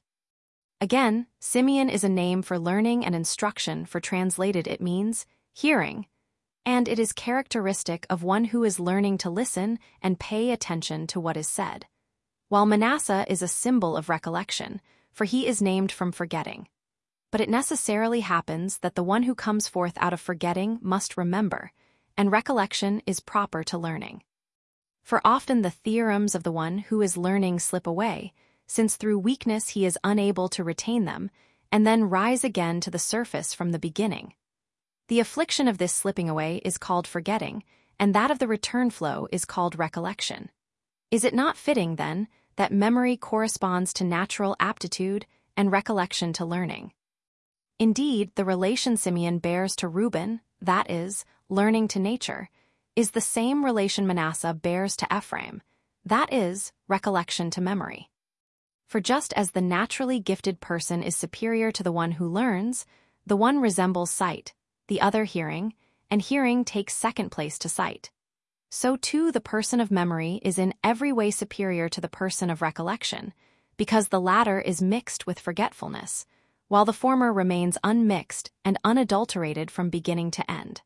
Again, Simeon is a name for learning and instruction, for translated it means hearing, and it is characteristic of one who is learning to listen and pay attention to what is said, while Manasseh is a symbol of recollection, for he is named from forgetting. But it necessarily happens that the one who comes forth out of forgetting must remember, and recollection is proper to learning. For often the theorems of the one who is learning slip away, since through weakness he is unable to retain them, and then rise again to the surface from the beginning. The affliction of this slipping away is called forgetting, and that of the return flow is called recollection. Is it not fitting, then, that memory corresponds to natural aptitude and recollection to learning? Indeed, the relation Simeon bears to Reuben, that is, learning to nature, is the same relation Manasseh bears to Ephraim, that is, recollection to memory. For just as the naturally gifted person is superior to the one who learns, the one resembles sight, the other hearing, and hearing takes second place to sight. So too the person of memory is in every way superior to the person of recollection, because the latter is mixed with forgetfulness, while the former remains unmixed and unadulterated from beginning to end.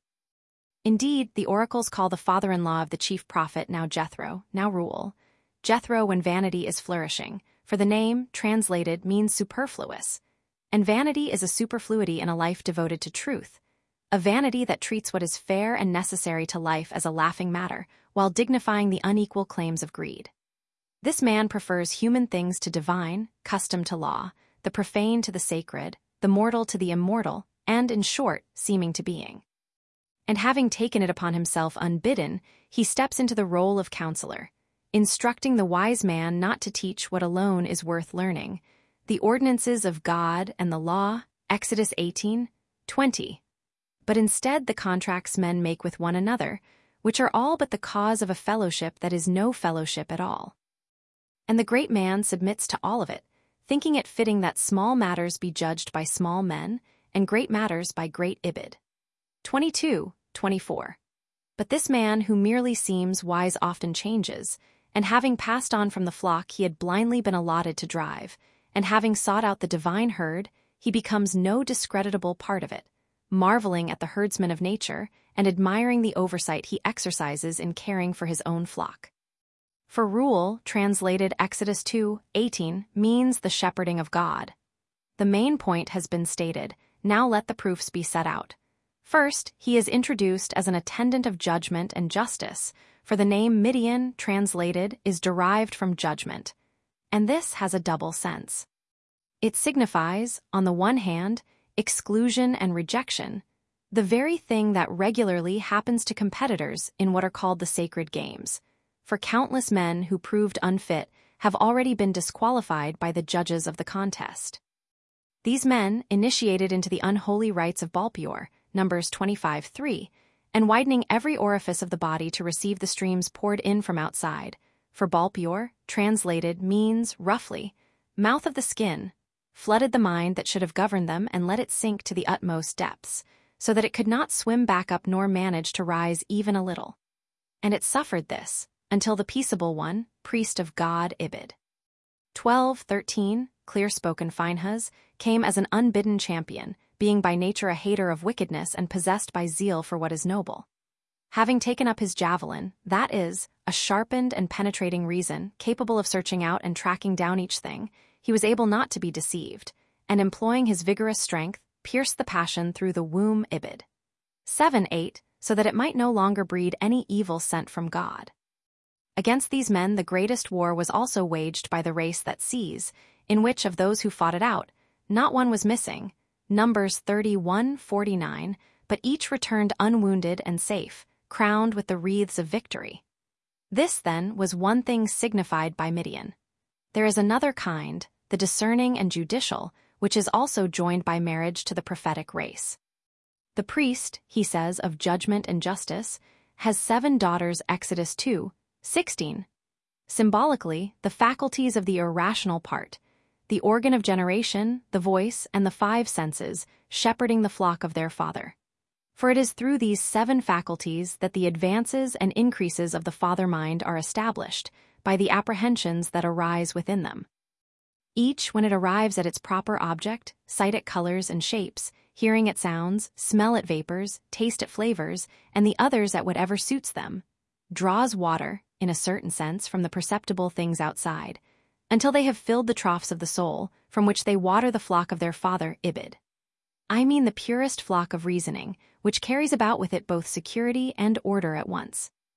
Indeed, the oracles call the father-in-law of the chief prophet now Jethro, now Reuel, Jethro when vanity is flourishing, for the name, translated, means superfluous, and vanity is a superfluity in a life devoted to truth, a vanity that treats what is fair and necessary to life as a laughing matter, while dignifying the unequal claims of greed. This man prefers human things to divine, custom to law, the profane to the sacred, the mortal to the immortal, and, in short, seeming to being. And having taken it upon himself unbidden, he steps into the role of counselor, instructing the wise man not to teach what alone is worth learning, the ordinances of God and the law, Exodus eighteen, twenty, but instead the contracts men make with one another, which are all but the cause of a fellowship that is no fellowship at all. And the great man submits to all of it, thinking it fitting that small matters be judged by small men, and great matters by great Ibid. twenty-two, twenty-four. But this man who merely seems wise often changes, and having passed on from the flock he had blindly been allotted to drive, and having sought out the divine herd, he becomes no discreditable part of it, marveling at the herdsman of nature and admiring the oversight he exercises in caring for his own flock. For Reuel, translated Exodus two, eighteen, means the shepherding of God. The main point has been stated, now let the proofs be set out. First, he is introduced as an attendant of judgment and justice, for the name Midian, translated, is derived from judgment, and this has a double sense. It signifies, on the one hand, exclusion and rejection, the very thing that regularly happens to competitors in what are called the sacred games, for countless men who proved unfit have already been disqualified by the judges of the contest. These men, initiated into the unholy rites of Balpeor, Numbers twenty-five, three, and widening every orifice of the body to receive the streams poured in from outside, for Balpeor, translated, means, roughly, mouth of the skin, flooded the mind that should have governed them and let it sink to the utmost depths, so that it could not swim back up nor manage to rise even a little. And it suffered this, until the peaceable one, priest of God Ibid. twelve, thirteen, clear-spoken Phinehas, came as an unbidden champion, being by nature a hater of wickedness and possessed by zeal for what is noble. Having taken up his javelin, that is, a sharpened and penetrating reason, capable of searching out and tracking down each thing, he was able not to be deceived, and employing his vigorous strength, pierced the passion through the womb Ibid. seven, eight, so that it might no longer breed any evil sent from God. Against these men the greatest war was also waged by the race that sees, in which of those who fought it out, not one was missing, Numbers thirty-one, forty-nine, but each returned unwounded and safe, crowned with the wreaths of victory. This, then, was one thing signified by Midian. There is another kind, the discerning and judicial, which is also joined by marriage to the prophetic race. The priest, he says, of judgment and justice, has seven daughters, Exodus two, sixteen. Symbolically, the faculties of the irrational part, the organ of generation, the voice, and the five senses, shepherding the flock of their father. For it is through these seven faculties that the advances and increases of the father mind are established, by the apprehensions that arise within them. Each, when it arrives at its proper object, sight it colors and shapes, hearing it sounds, smell it vapors, taste it flavors, and the others at whatever suits them, draws water, in a certain sense, from the perceptible things outside, until they have filled the troughs of the soul, from which they water the flock of their father Ibid. I mean the purest flock of reasoning, which carries about with it both security and order at once.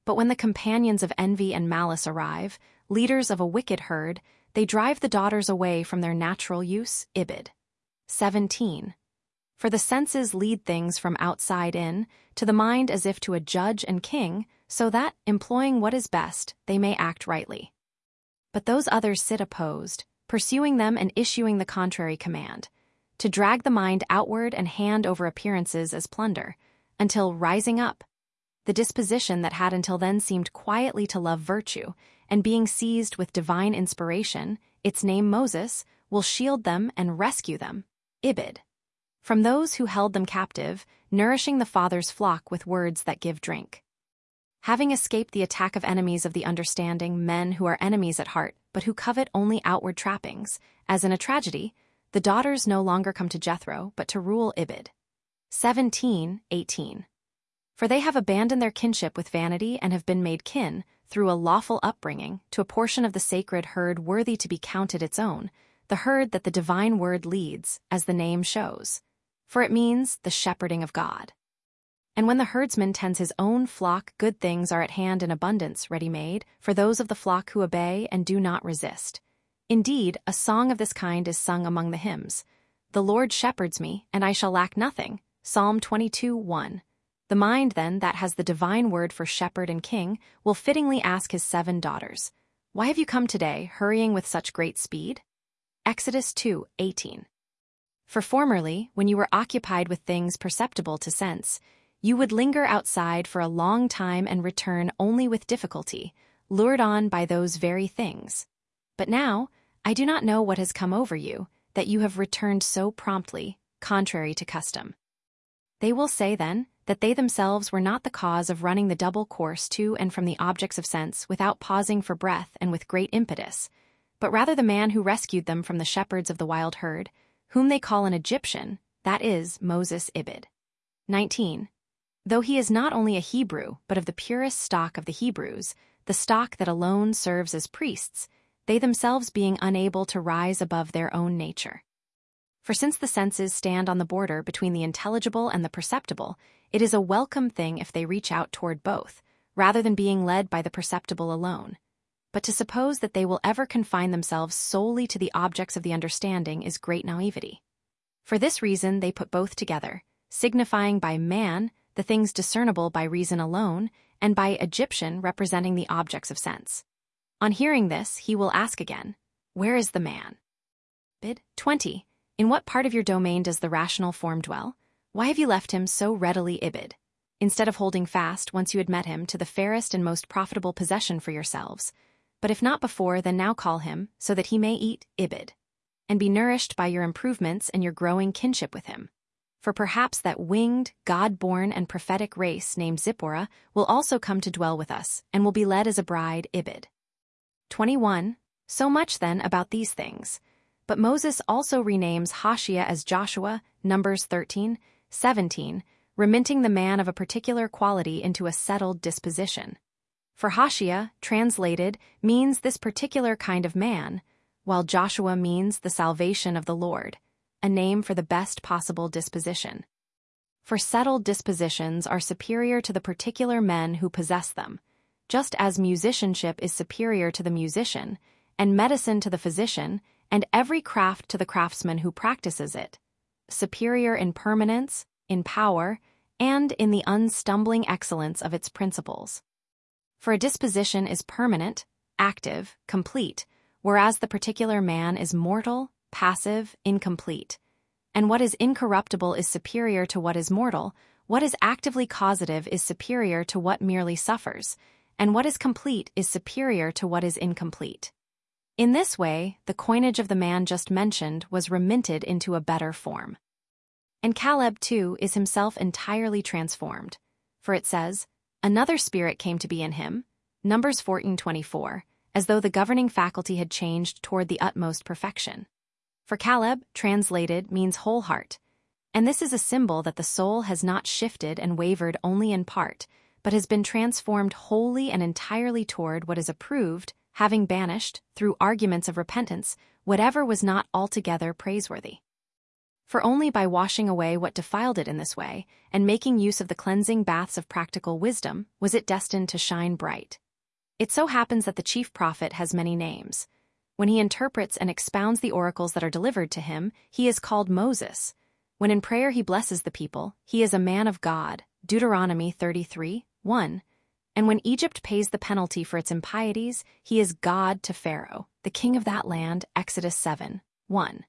But when the companions of envy and malice arrive, leaders of a wicked herd, they drive the daughters away from their natural use. Ibid. seventeen. For the senses lead things from outside in, to the mind as if to a judge and king, so that, employing what is best, they may act rightly. But those others sit opposed, pursuing them and issuing the contrary command, to drag the mind outward and hand over appearances as plunder, until, rising up, the disposition that had until then seemed quietly to love virtue, and being seized with divine inspiration, its name Moses, will shield them and rescue them. Ibid. From those who held them captive, nourishing the Father's flock with words that give drink. Having escaped the attack of enemies of the understanding, men who are enemies at heart, but who covet only outward trappings, as in a tragedy, the daughters no longer come to Jethro, but to rule. Ibid. seventeen eighteen. For they have abandoned their kinship with vanity and have been made kin, through a lawful upbringing, to a portion of the sacred herd worthy to be counted its own, the herd that the divine word leads, as the name shows. For it means the shepherding of God. And when the herdsman tends his own flock, good things are at hand in abundance, ready-made, for those of the flock who obey and do not resist. Indeed, a song of this kind is sung among the hymns. The Lord shepherds me, and I shall lack nothing. Psalm twenty-two one. The mind, then, that has the divine word for shepherd and king, will fittingly ask his seven daughters, "Why have you come today, hurrying with such great speed?" Exodus two eighteen. For formerly, when you were occupied with things perceptible to sense, you would linger outside for a long time and return only with difficulty, lured on by those very things. But now, I do not know what has come over you, that you have returned so promptly, contrary to custom. They will say, then, that they themselves were not the cause of running the double course to and from the objects of sense without pausing for breath and with great impetus, but rather the man who rescued them from the shepherds of the wild herd, whom they call an Egyptian, that is, Moses. Ibid. nineteen. Though he is not only a Hebrew, but of the purest stock of the Hebrews, the stock that alone serves as priests, they themselves being unable to rise above their own nature. For since the senses stand on the border between the intelligible and the perceptible, it is a welcome thing if they reach out toward both, rather than being led by the perceptible alone. But to suppose that they will ever confine themselves solely to the objects of the understanding is great naivety. For this reason they put both together, signifying by man the things discernible by reason alone, and by Egyptian representing the objects of sense. On hearing this, he will ask again, "Where is the man?" Bid twenty. In what part of your domain does the rational form dwell? Why have you left him so readily? Ibid. Instead of holding fast, once you had met him, to the fairest and most profitable possession for yourselves. But if not before, then now call him, so that he may eat. Ibid. And be nourished by your improvements and your growing kinship with him. For perhaps that winged, God-born and prophetic race named Zipporah will also come to dwell with us, and will be led as a bride. Ibid. twenty-one. So much then about these things. But Moses also renames Hoshea as Joshua, Numbers thirteen seventeen, reminting the man of a particular quality into a settled disposition. For Hoshea, translated, means this particular kind of man, while Joshua means the salvation of the Lord, a name for the best possible disposition. For settled dispositions are superior to the particular men who possess them, just as musicianship is superior to the musician, and medicine to the physician, and every craft to the craftsman who practices it, superior in permanence, in power, and in the unstumbling excellence of its principles. For a disposition is permanent, active, complete, whereas the particular man is mortal, passive, incomplete. And what is incorruptible is superior to what is mortal, what is actively causative is superior to what merely suffers, and what is complete is superior to what is incomplete. In this way, the coinage of the man just mentioned was reminted into a better form. And Caleb, too, is himself entirely transformed, for it says, "Another spirit came to be in him," Numbers fourteen twenty-four, as though the governing faculty had changed toward the utmost perfection. For Caleb, translated, means whole heart, and this is a symbol that the soul has not shifted and wavered only in part, but has been transformed wholly and entirely toward what is approved, having banished, through arguments of repentance, whatever was not altogether praiseworthy. for only by washing away what defiled it in this way, and making use of the cleansing baths of practical wisdom, was it destined to shine bright. It so happens that the chief prophet has many names. When he interprets and expounds the oracles that are delivered to him, he is called Moses. When in prayer he blesses the people, he is a man of God, Deuteronomy thirty-three, one. And when Egypt pays the penalty for its impieties, he is God to Pharaoh, the king of that land, Exodus seven, one.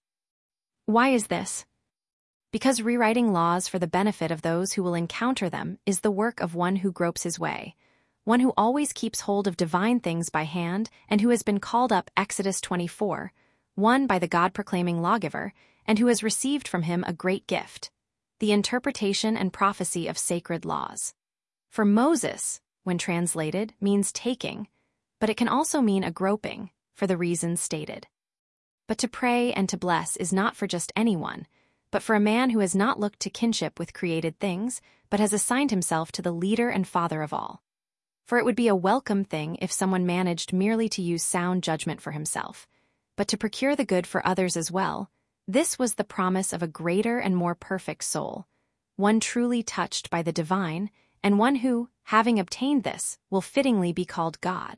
Why is this? Because rewriting laws for the benefit of those who will encounter them is the work of one who gropes his way, one who always keeps hold of divine things by hand and who has been called up, Exodus twenty-four, one, by the God-proclaiming lawgiver, and who has received from him a great gift, the interpretation and prophecy of sacred laws. For Moses, when translated, means taking, but it can also mean a groping, for the reasons stated. But to pray and to bless is not for just anyone, but for a man who has not looked to kinship with created things, but has assigned himself to the leader and father of all. For it would be a welcome thing if someone managed merely to use sound judgment for himself, but to procure the good for others as well. This was the promise of a greater and more perfect soul, one truly touched by the divine, and one who, having obtained this, will fittingly be called God.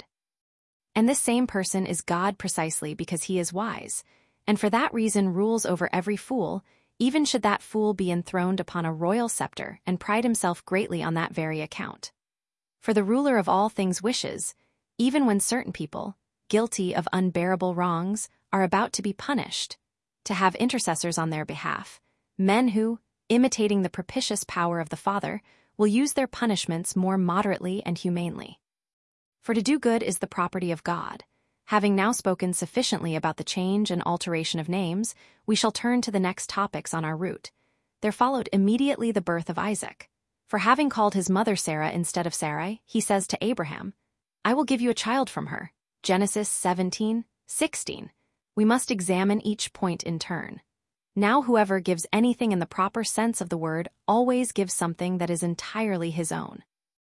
And this same person is God precisely because he is wise, and for that reason rules over every fool, even should that fool be enthroned upon a royal scepter and pride himself greatly on that very account. For the ruler of all things wishes, even when certain people, guilty of unbearable wrongs, are about to be punished, to have intercessors on their behalf, men who, imitating the propitious power of the Father, will use their punishments more moderately and humanely. For to do good is the property of God. Having now spoken sufficiently about the change and alteration of names, we shall turn to the next topics on our route. There followed immediately the birth of Isaac. For having called his mother Sarah instead of Sarai, he says to Abraham, I will give you a child from her. Genesis seventeen, sixteen. We must examine each point in turn. Now whoever gives anything in the proper sense of the word always gives something that is entirely his own.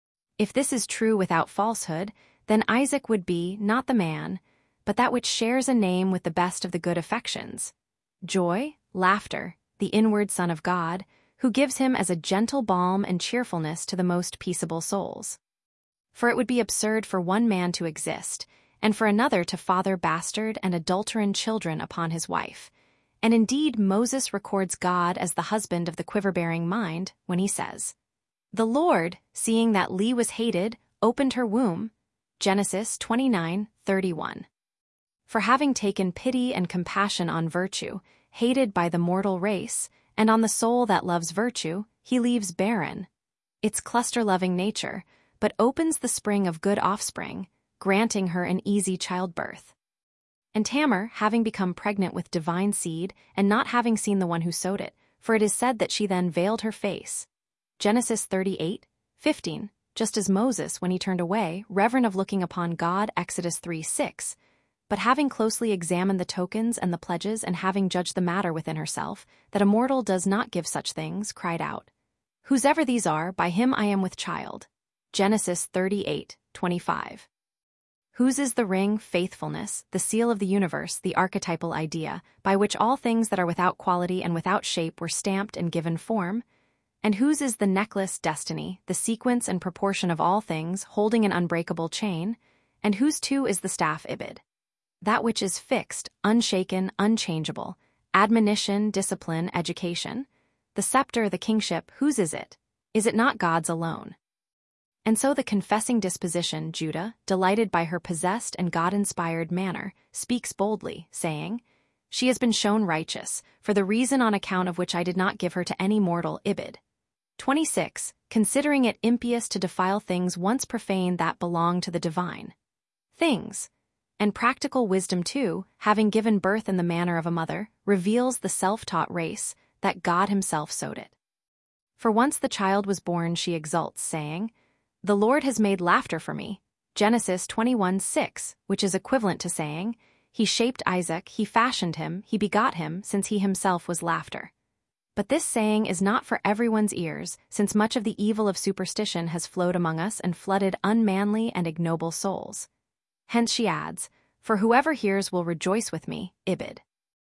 If this is true without falsehood, then Isaac would be not the man, but that which shares a name with the best of the good affections, joy, laughter, the inward Son of God, who gives him as a gentle balm and cheerfulness to the most peaceable souls. For it would be absurd for one man to exist, and for another to father bastard and adulterine children upon his wife. And indeed Moses records God as the husband of the quiver-bearing mind when he says, The Lord, seeing that Leah was hated, opened her womb. Genesis twenty-nine, thirty-one. For having taken pity and compassion on virtue, hated by the mortal race, and on the soul that loves virtue, he leaves barren its cluster-loving nature, but opens the spring of good offspring, granting her an easy childbirth. And Tamar, having become pregnant with divine seed, and not having seen the one who sowed it, for it is said that she then veiled her face. Genesis thirty-eight, fifteen, just as Moses, when he turned away, reverent of looking upon God, Exodus three, six, but having closely examined the tokens and the pledges and having judged the matter within herself, that a mortal does not give such things, cried out, Whosever these are, by him I am with child. Genesis thirty-eight, twenty-five. Whose is the ring, faithfulness, the seal of the universe, the archetypal idea, by which all things that are without quality and without shape were stamped and given form? And whose is the necklace, destiny, the sequence and proportion of all things, holding an unbreakable chain? And whose too is the staff, Ibid? That which is fixed, unshaken, unchangeable, admonition, discipline, education. The scepter, the kingship, whose is it? Is it not God's alone? And so the confessing disposition, Judah, delighted by her possessed and God-inspired manner, speaks boldly, saying, She has been shown righteous, for the reason on account of which I did not give her to any mortal, Ibid. twenty-six. Considering it impious to defile things once profane that belong to the divine. Things. And practical wisdom too, having given birth in the manner of a mother, reveals the self-taught race, that God himself sowed it. For once the child was born she exults, saying, The Lord has made laughter for me. Genesis twenty-one, six, which is equivalent to saying, He shaped Isaac, he fashioned him, he begot him, since he himself was laughter. But this saying is not for everyone's ears, since much of the evil of superstition has flowed among us and flooded unmanly and ignoble souls. Hence she adds, For whoever hears will rejoice with me, Ibid.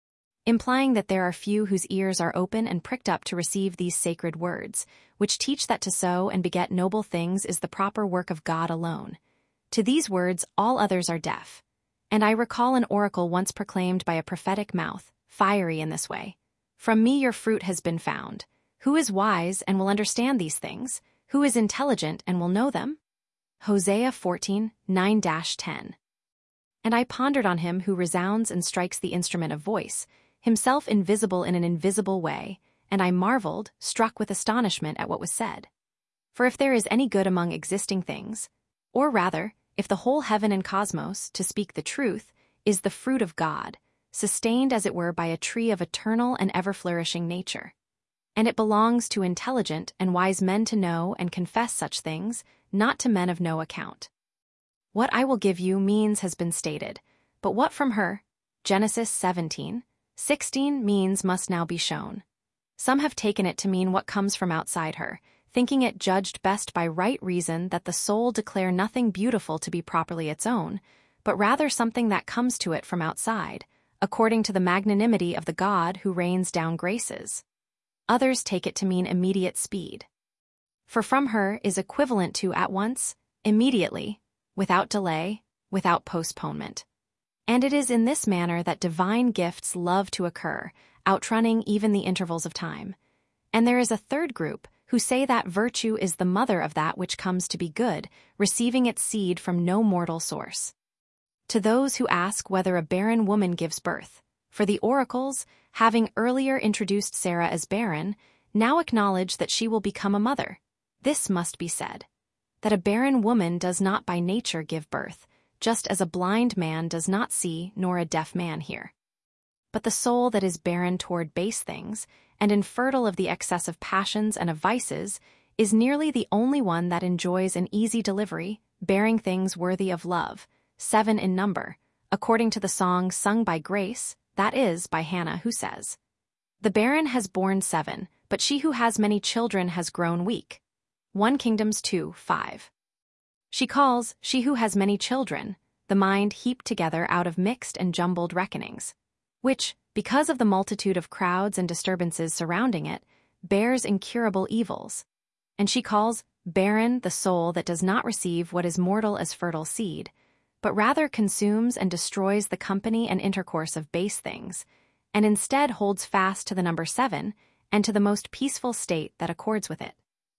implying that there are few whose ears are open and pricked up to receive these sacred words, which teach that to sow and beget noble things is the proper work of God alone. To these words all others are deaf. And I recall an oracle once proclaimed by a prophetic mouth, fiery in this way. From me your fruit has been found. Who is wise and will understand these things? Who is intelligent and will know them? Hosea fourteen, nine to ten. And I pondered on him who resounds and strikes the instrument of voice, himself invisible in an invisible way, and I marveled, struck with astonishment at what was said. For if there is any good among existing things, or rather, if the whole heaven and cosmos, to speak the truth, is the fruit of God, sustained as it were by a tree of eternal and ever-flourishing nature, and it belongs to intelligent and wise men to know and confess such things, not to men of no account. What I will give you means has been stated, but what from her, Genesis seventeen, sixteen means must now be shown. Some have taken it to mean what comes from outside her, thinking it judged best by right reason that the soul declare nothing beautiful to be properly its own, but rather something that comes to it from outside, according to the magnanimity of the God who rains down graces. Others take it to mean immediate speed. For from her is equivalent to at once, immediately, without delay, without postponement. And it is in this manner that divine gifts love to occur, outrunning even the intervals of time. And there is a third group who say that virtue is the mother of that which comes to be good, receiving its seed from no mortal source. To those who ask whether a barren woman gives birth, for the oracles, having earlier introduced Sarah as barren, now acknowledge that she will become a mother. This must be said, that a barren woman does not by nature give birth, just as a blind man does not see nor a deaf man hear. But the soul that is barren toward base things, and infertile of the excess of passions and of vices, is nearly the only one that enjoys an easy delivery, bearing things worthy of love, seven in number, according to the song sung by Grace, that is, by Hannah, who says, "The barren has borne seven, but she who has many children has grown weak." First Kings two, five. She calls, she who has many children, the mind heaped together out of mixed and jumbled reckonings, which, because of the multitude of crowds and disturbances surrounding it, bears incurable evils. And she calls barren the soul that does not receive what is mortal as fertile seed, but rather consumes and destroys the company and intercourse of base things, and instead holds fast to the number seven and to the most peaceful state that accords with it.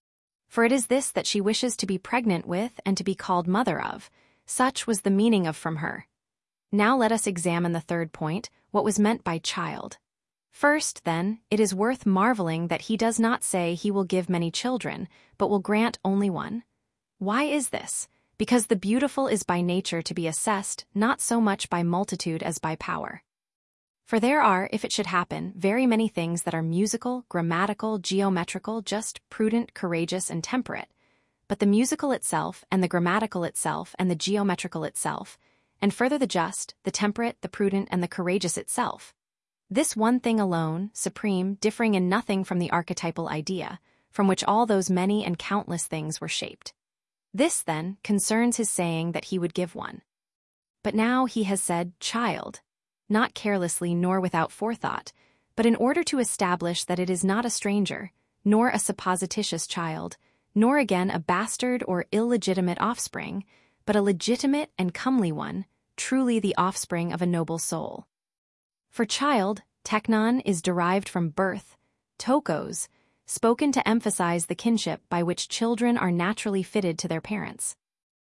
For it is this that she wishes to be pregnant with and to be called mother of. Such was the meaning of from her. Now let us examine the third point, what was meant by child. First, then, it is worth marveling that he does not say he will give many children, but will grant only one. Why is this? Because the beautiful is by nature to be assessed not so much by multitude as by power. For there are, if it should happen, very many things that are musical, grammatical, geometrical, just, prudent, courageous, and temperate. But the musical itself, and the grammatical itself, and the geometrical itself, and further the just, the temperate, the prudent, and the courageous itself. This one thing alone, supreme, differing in nothing from the archetypal idea, from which all those many and countless things were shaped. This, then, concerns his saying that he would give one. But now he has said, child, not carelessly nor without forethought, but in order to establish that it is not a stranger, nor a supposititious child, nor again a bastard or illegitimate offspring, but a legitimate and comely one, truly the offspring of a noble soul. For child, teknon is derived from birth, tokos, spoken to emphasize the kinship by which children are naturally fitted to their parents.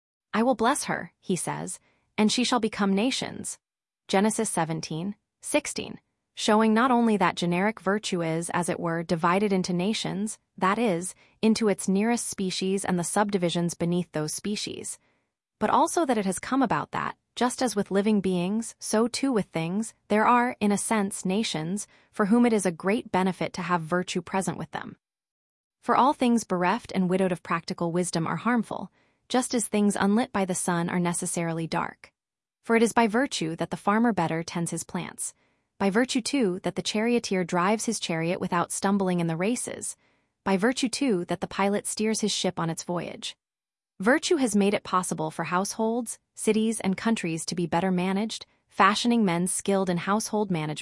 I will bless her, he says, and she shall become nations. Genesis seventeen, sixteen, showing not only that generic virtue is, as it were, divided into nations, that is, into its nearest species and the subdivisions beneath those species, but also that it has come about that, just as with living beings, so too with things, there are, in a sense, nations, for whom it is a great benefit to have virtue present with them. For all things bereft and widowed of practical wisdom are harmful, just as things unlit by the sun are necessarily dark. For it is by virtue that the farmer better tends his plants, by virtue too that the charioteer drives his chariot without stumbling in the races, by virtue too that the pilot steers his ship on its voyage. Virtue has made it possible for households, cities, and countries to be better managed, fashioning men skilled in household management,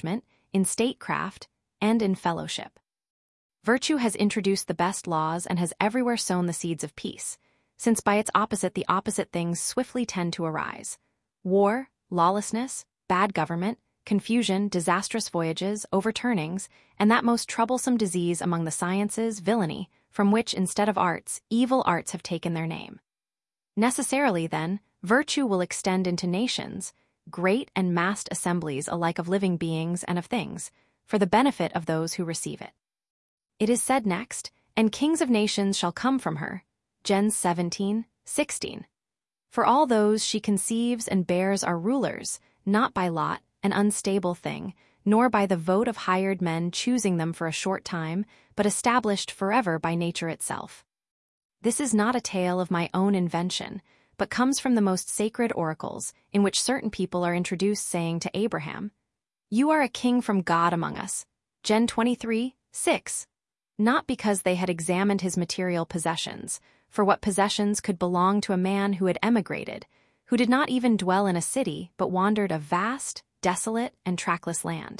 in statecraft, and in fellowship. Virtue has introduced the best laws and has everywhere sown the seeds of peace, since by its opposite the opposite things swiftly tend to arise: war, lawlessness, bad government, confusion, disastrous voyages, overturnings, and that most troublesome disease among the sciences, villainy, from which, instead of arts, evil arts have taken their name. Necessarily, then, virtue will extend into nations, great and massed assemblies alike of living beings and of things, for the benefit of those who receive it. It is said next, "And kings of nations shall come from her." Gen seventeen, sixteen. For all those she conceives and bears are rulers, not by lot, an unstable thing, nor by the vote of hired men choosing them for a short time, but established forever by nature itself. This is not a tale of my own invention, but comes from the most sacred oracles, in which certain people are introduced saying to Abraham, "You are a king from God among us." Gen twenty-three, six. Not because they had examined his material possessions, for what possessions could belong to a man who had emigrated, who did not even dwell in a city but wandered a vast, desolate, and trackless land.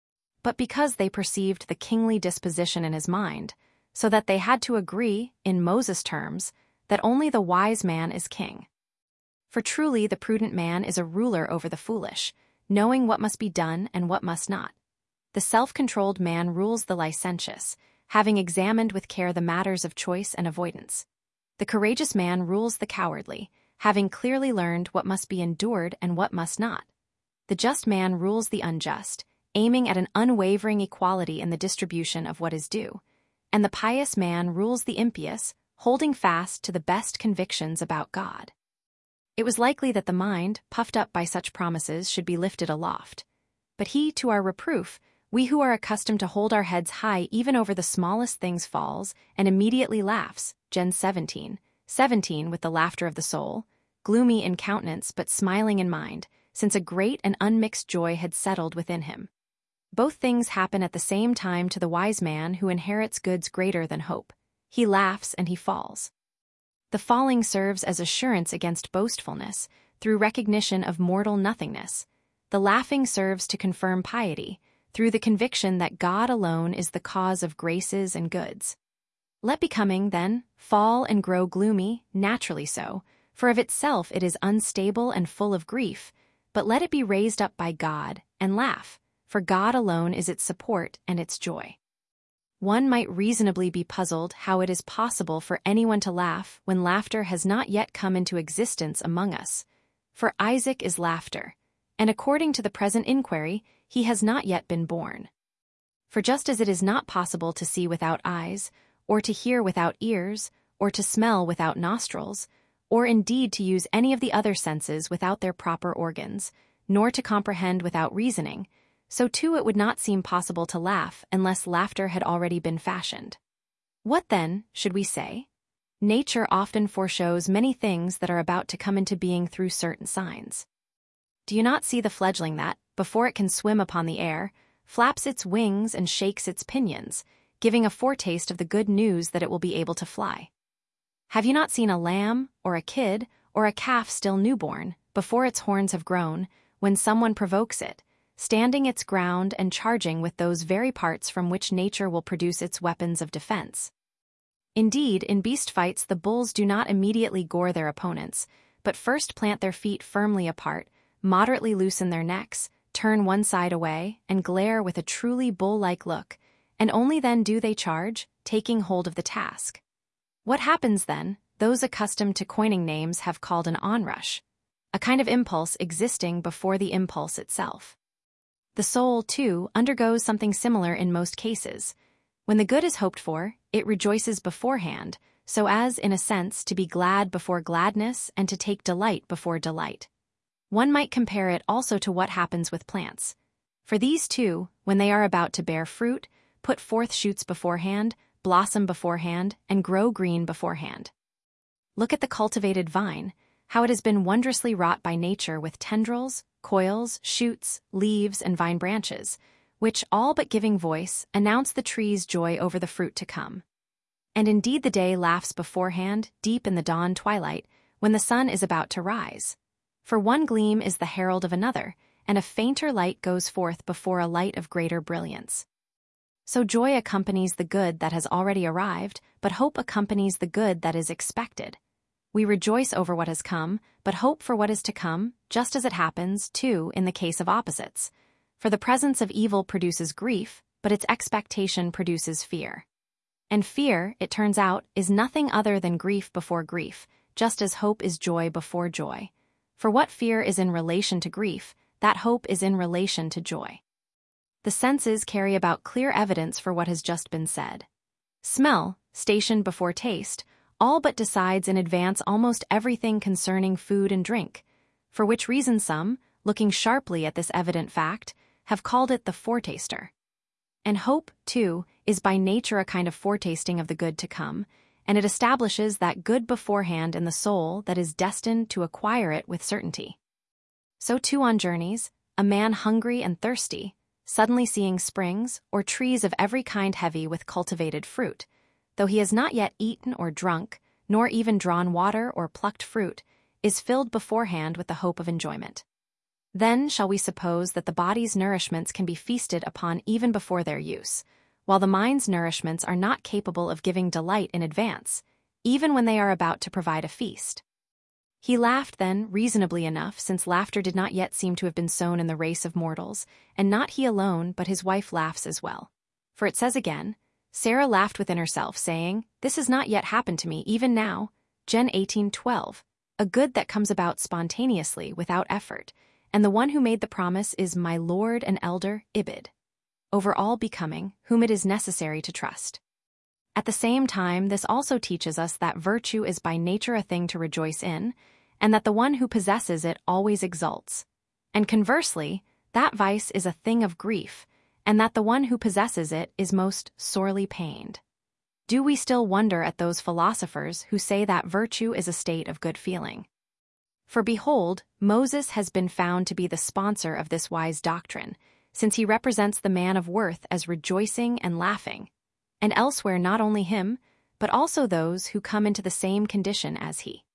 But because they perceived the kingly disposition in his mind, so that they had to agree, in Moses' terms, that only the wise man is king. For truly the prudent man is a ruler over the foolish, knowing what must be done and what must not. The self-controlled man rules the licentious, having examined with care the matters of choice and avoidance. The courageous man rules the cowardly, having clearly learned what must be endured and what must not. The just man rules the unjust, aiming at an unwavering equality in the distribution of what is due, and the pious man rules the impious, holding fast to the best convictions about God. It was likely that the mind, puffed up by such promises, should be lifted aloft. But he, to our reproof, we who are accustomed to hold our heads high even over the smallest things, falls and immediately laughs. Gen seventeen, seventeen, with the laughter of the soul, gloomy in countenance but smiling in mind, since a great and unmixed joy had settled within him. Both things happen at the same time to the wise man who inherits goods greater than hope. He laughs and he falls. The falling serves as assurance against boastfulness, through recognition of mortal nothingness. The laughing serves to confirm piety, through the conviction that God alone is the cause of graces and goods. Let becoming, then, fall and grow gloomy, naturally so, for of itself it is unstable and full of grief, but let it be raised up by God, and laugh, for God alone is its support and its joy. One might reasonably be puzzled how it is possible for anyone to laugh when laughter has not yet come into existence among us. For Isaac is laughter, and according to the present inquiry, he has not yet been born. For just as it is not possible to see without eyes, or to hear without ears, or to smell without nostrils, or indeed to use any of the other senses without their proper organs, nor to comprehend without reasoning, so too it would not seem possible to laugh unless laughter had already been fashioned. What then, should we say? Nature often foreshows many things that are about to come into being through certain signs. Do you not see the fledgling that, before it can swim upon the air, flaps its wings and shakes its pinions, giving a foretaste of the good news that it will be able to fly? Have you not seen a lamb, or a kid, or a calf still newborn, before its horns have grown, when someone provokes it, standing its ground and charging with those very parts from which nature will produce its weapons of defense? Indeed, in beast fights the bulls do not immediately gore their opponents, but first plant their feet firmly apart, moderately loosen their necks, turn one side away, and glare with a truly bull-like look, and only then do they charge, taking hold of the task. What happens then, those accustomed to coining names have called an onrush, a kind of impulse existing before the impulse itself. The soul, too, undergoes something similar in most cases. When the good is hoped for, it rejoices beforehand, so as, in a sense, to be glad before gladness and to take delight before delight. One might compare it also to what happens with plants. For these, too, when they are about to bear fruit, put forth shoots beforehand, blossom beforehand, and grow green beforehand. Look at the cultivated vine, how it has been wondrously wrought by nature with tendrils, coils, shoots, leaves, and vine branches, which, all but giving voice, announce the tree's joy over the fruit to come. And indeed the day laughs beforehand, deep in the dawn twilight, when the sun is about to rise. For one gleam is the herald of another, and a fainter light goes forth before a light of greater brilliance. So joy accompanies the good that has already arrived, but hope accompanies the good that is expected. We rejoice over what has come, but hope for what is to come, just as it happens, too, in the case of opposites. For the presence of evil produces grief, but its expectation produces fear. And fear, it turns out, is nothing other than grief before grief, just as hope is joy before joy. For what fear is in relation to grief, that hope is in relation to joy. The senses carry about clear evidence for what has just been said. Smell, stationed before taste, all but decides in advance almost everything concerning food and drink, for which reason some, looking sharply at this evident fact, have called it the foretaster. And hope, too, is by nature a kind of foretasting of the good to come, and it establishes that good beforehand in the soul that is destined to acquire it with certainty. So too on journeys, a man hungry and thirsty, suddenly seeing springs or trees of every kind heavy with cultivated fruit, though he has not yet eaten or drunk, nor even drawn water or plucked fruit, is filled beforehand with the hope of enjoyment. Then shall we suppose that the body's nourishments can be feasted upon even before their use, while the mind's nourishments are not capable of giving delight in advance, even when they are about to provide a feast. He laughed then, reasonably enough, since laughter did not yet seem to have been sown in the race of mortals, and not he alone, but his wife laughs as well. For it says again, Sarah laughed within herself, saying, "This has not yet happened to me, even now." Gen eighteen twelve, a good that comes about spontaneously, without effort, and the one who made the promise is my lord and elder, Ibid, over all becoming, whom it is necessary to trust. At the same time, this also teaches us that virtue is by nature a thing to rejoice in, and that the one who possesses it always exults. And conversely, that vice is a thing of grief, and that the one who possesses it is most sorely pained. Do we still wonder at those philosophers who say that virtue is a state of good feeling? For behold, Moses has been found to be the sponsor of this wise doctrine, since he represents the man of worth as rejoicing and laughing, and elsewhere not only him, but also those who come into the same condition as he.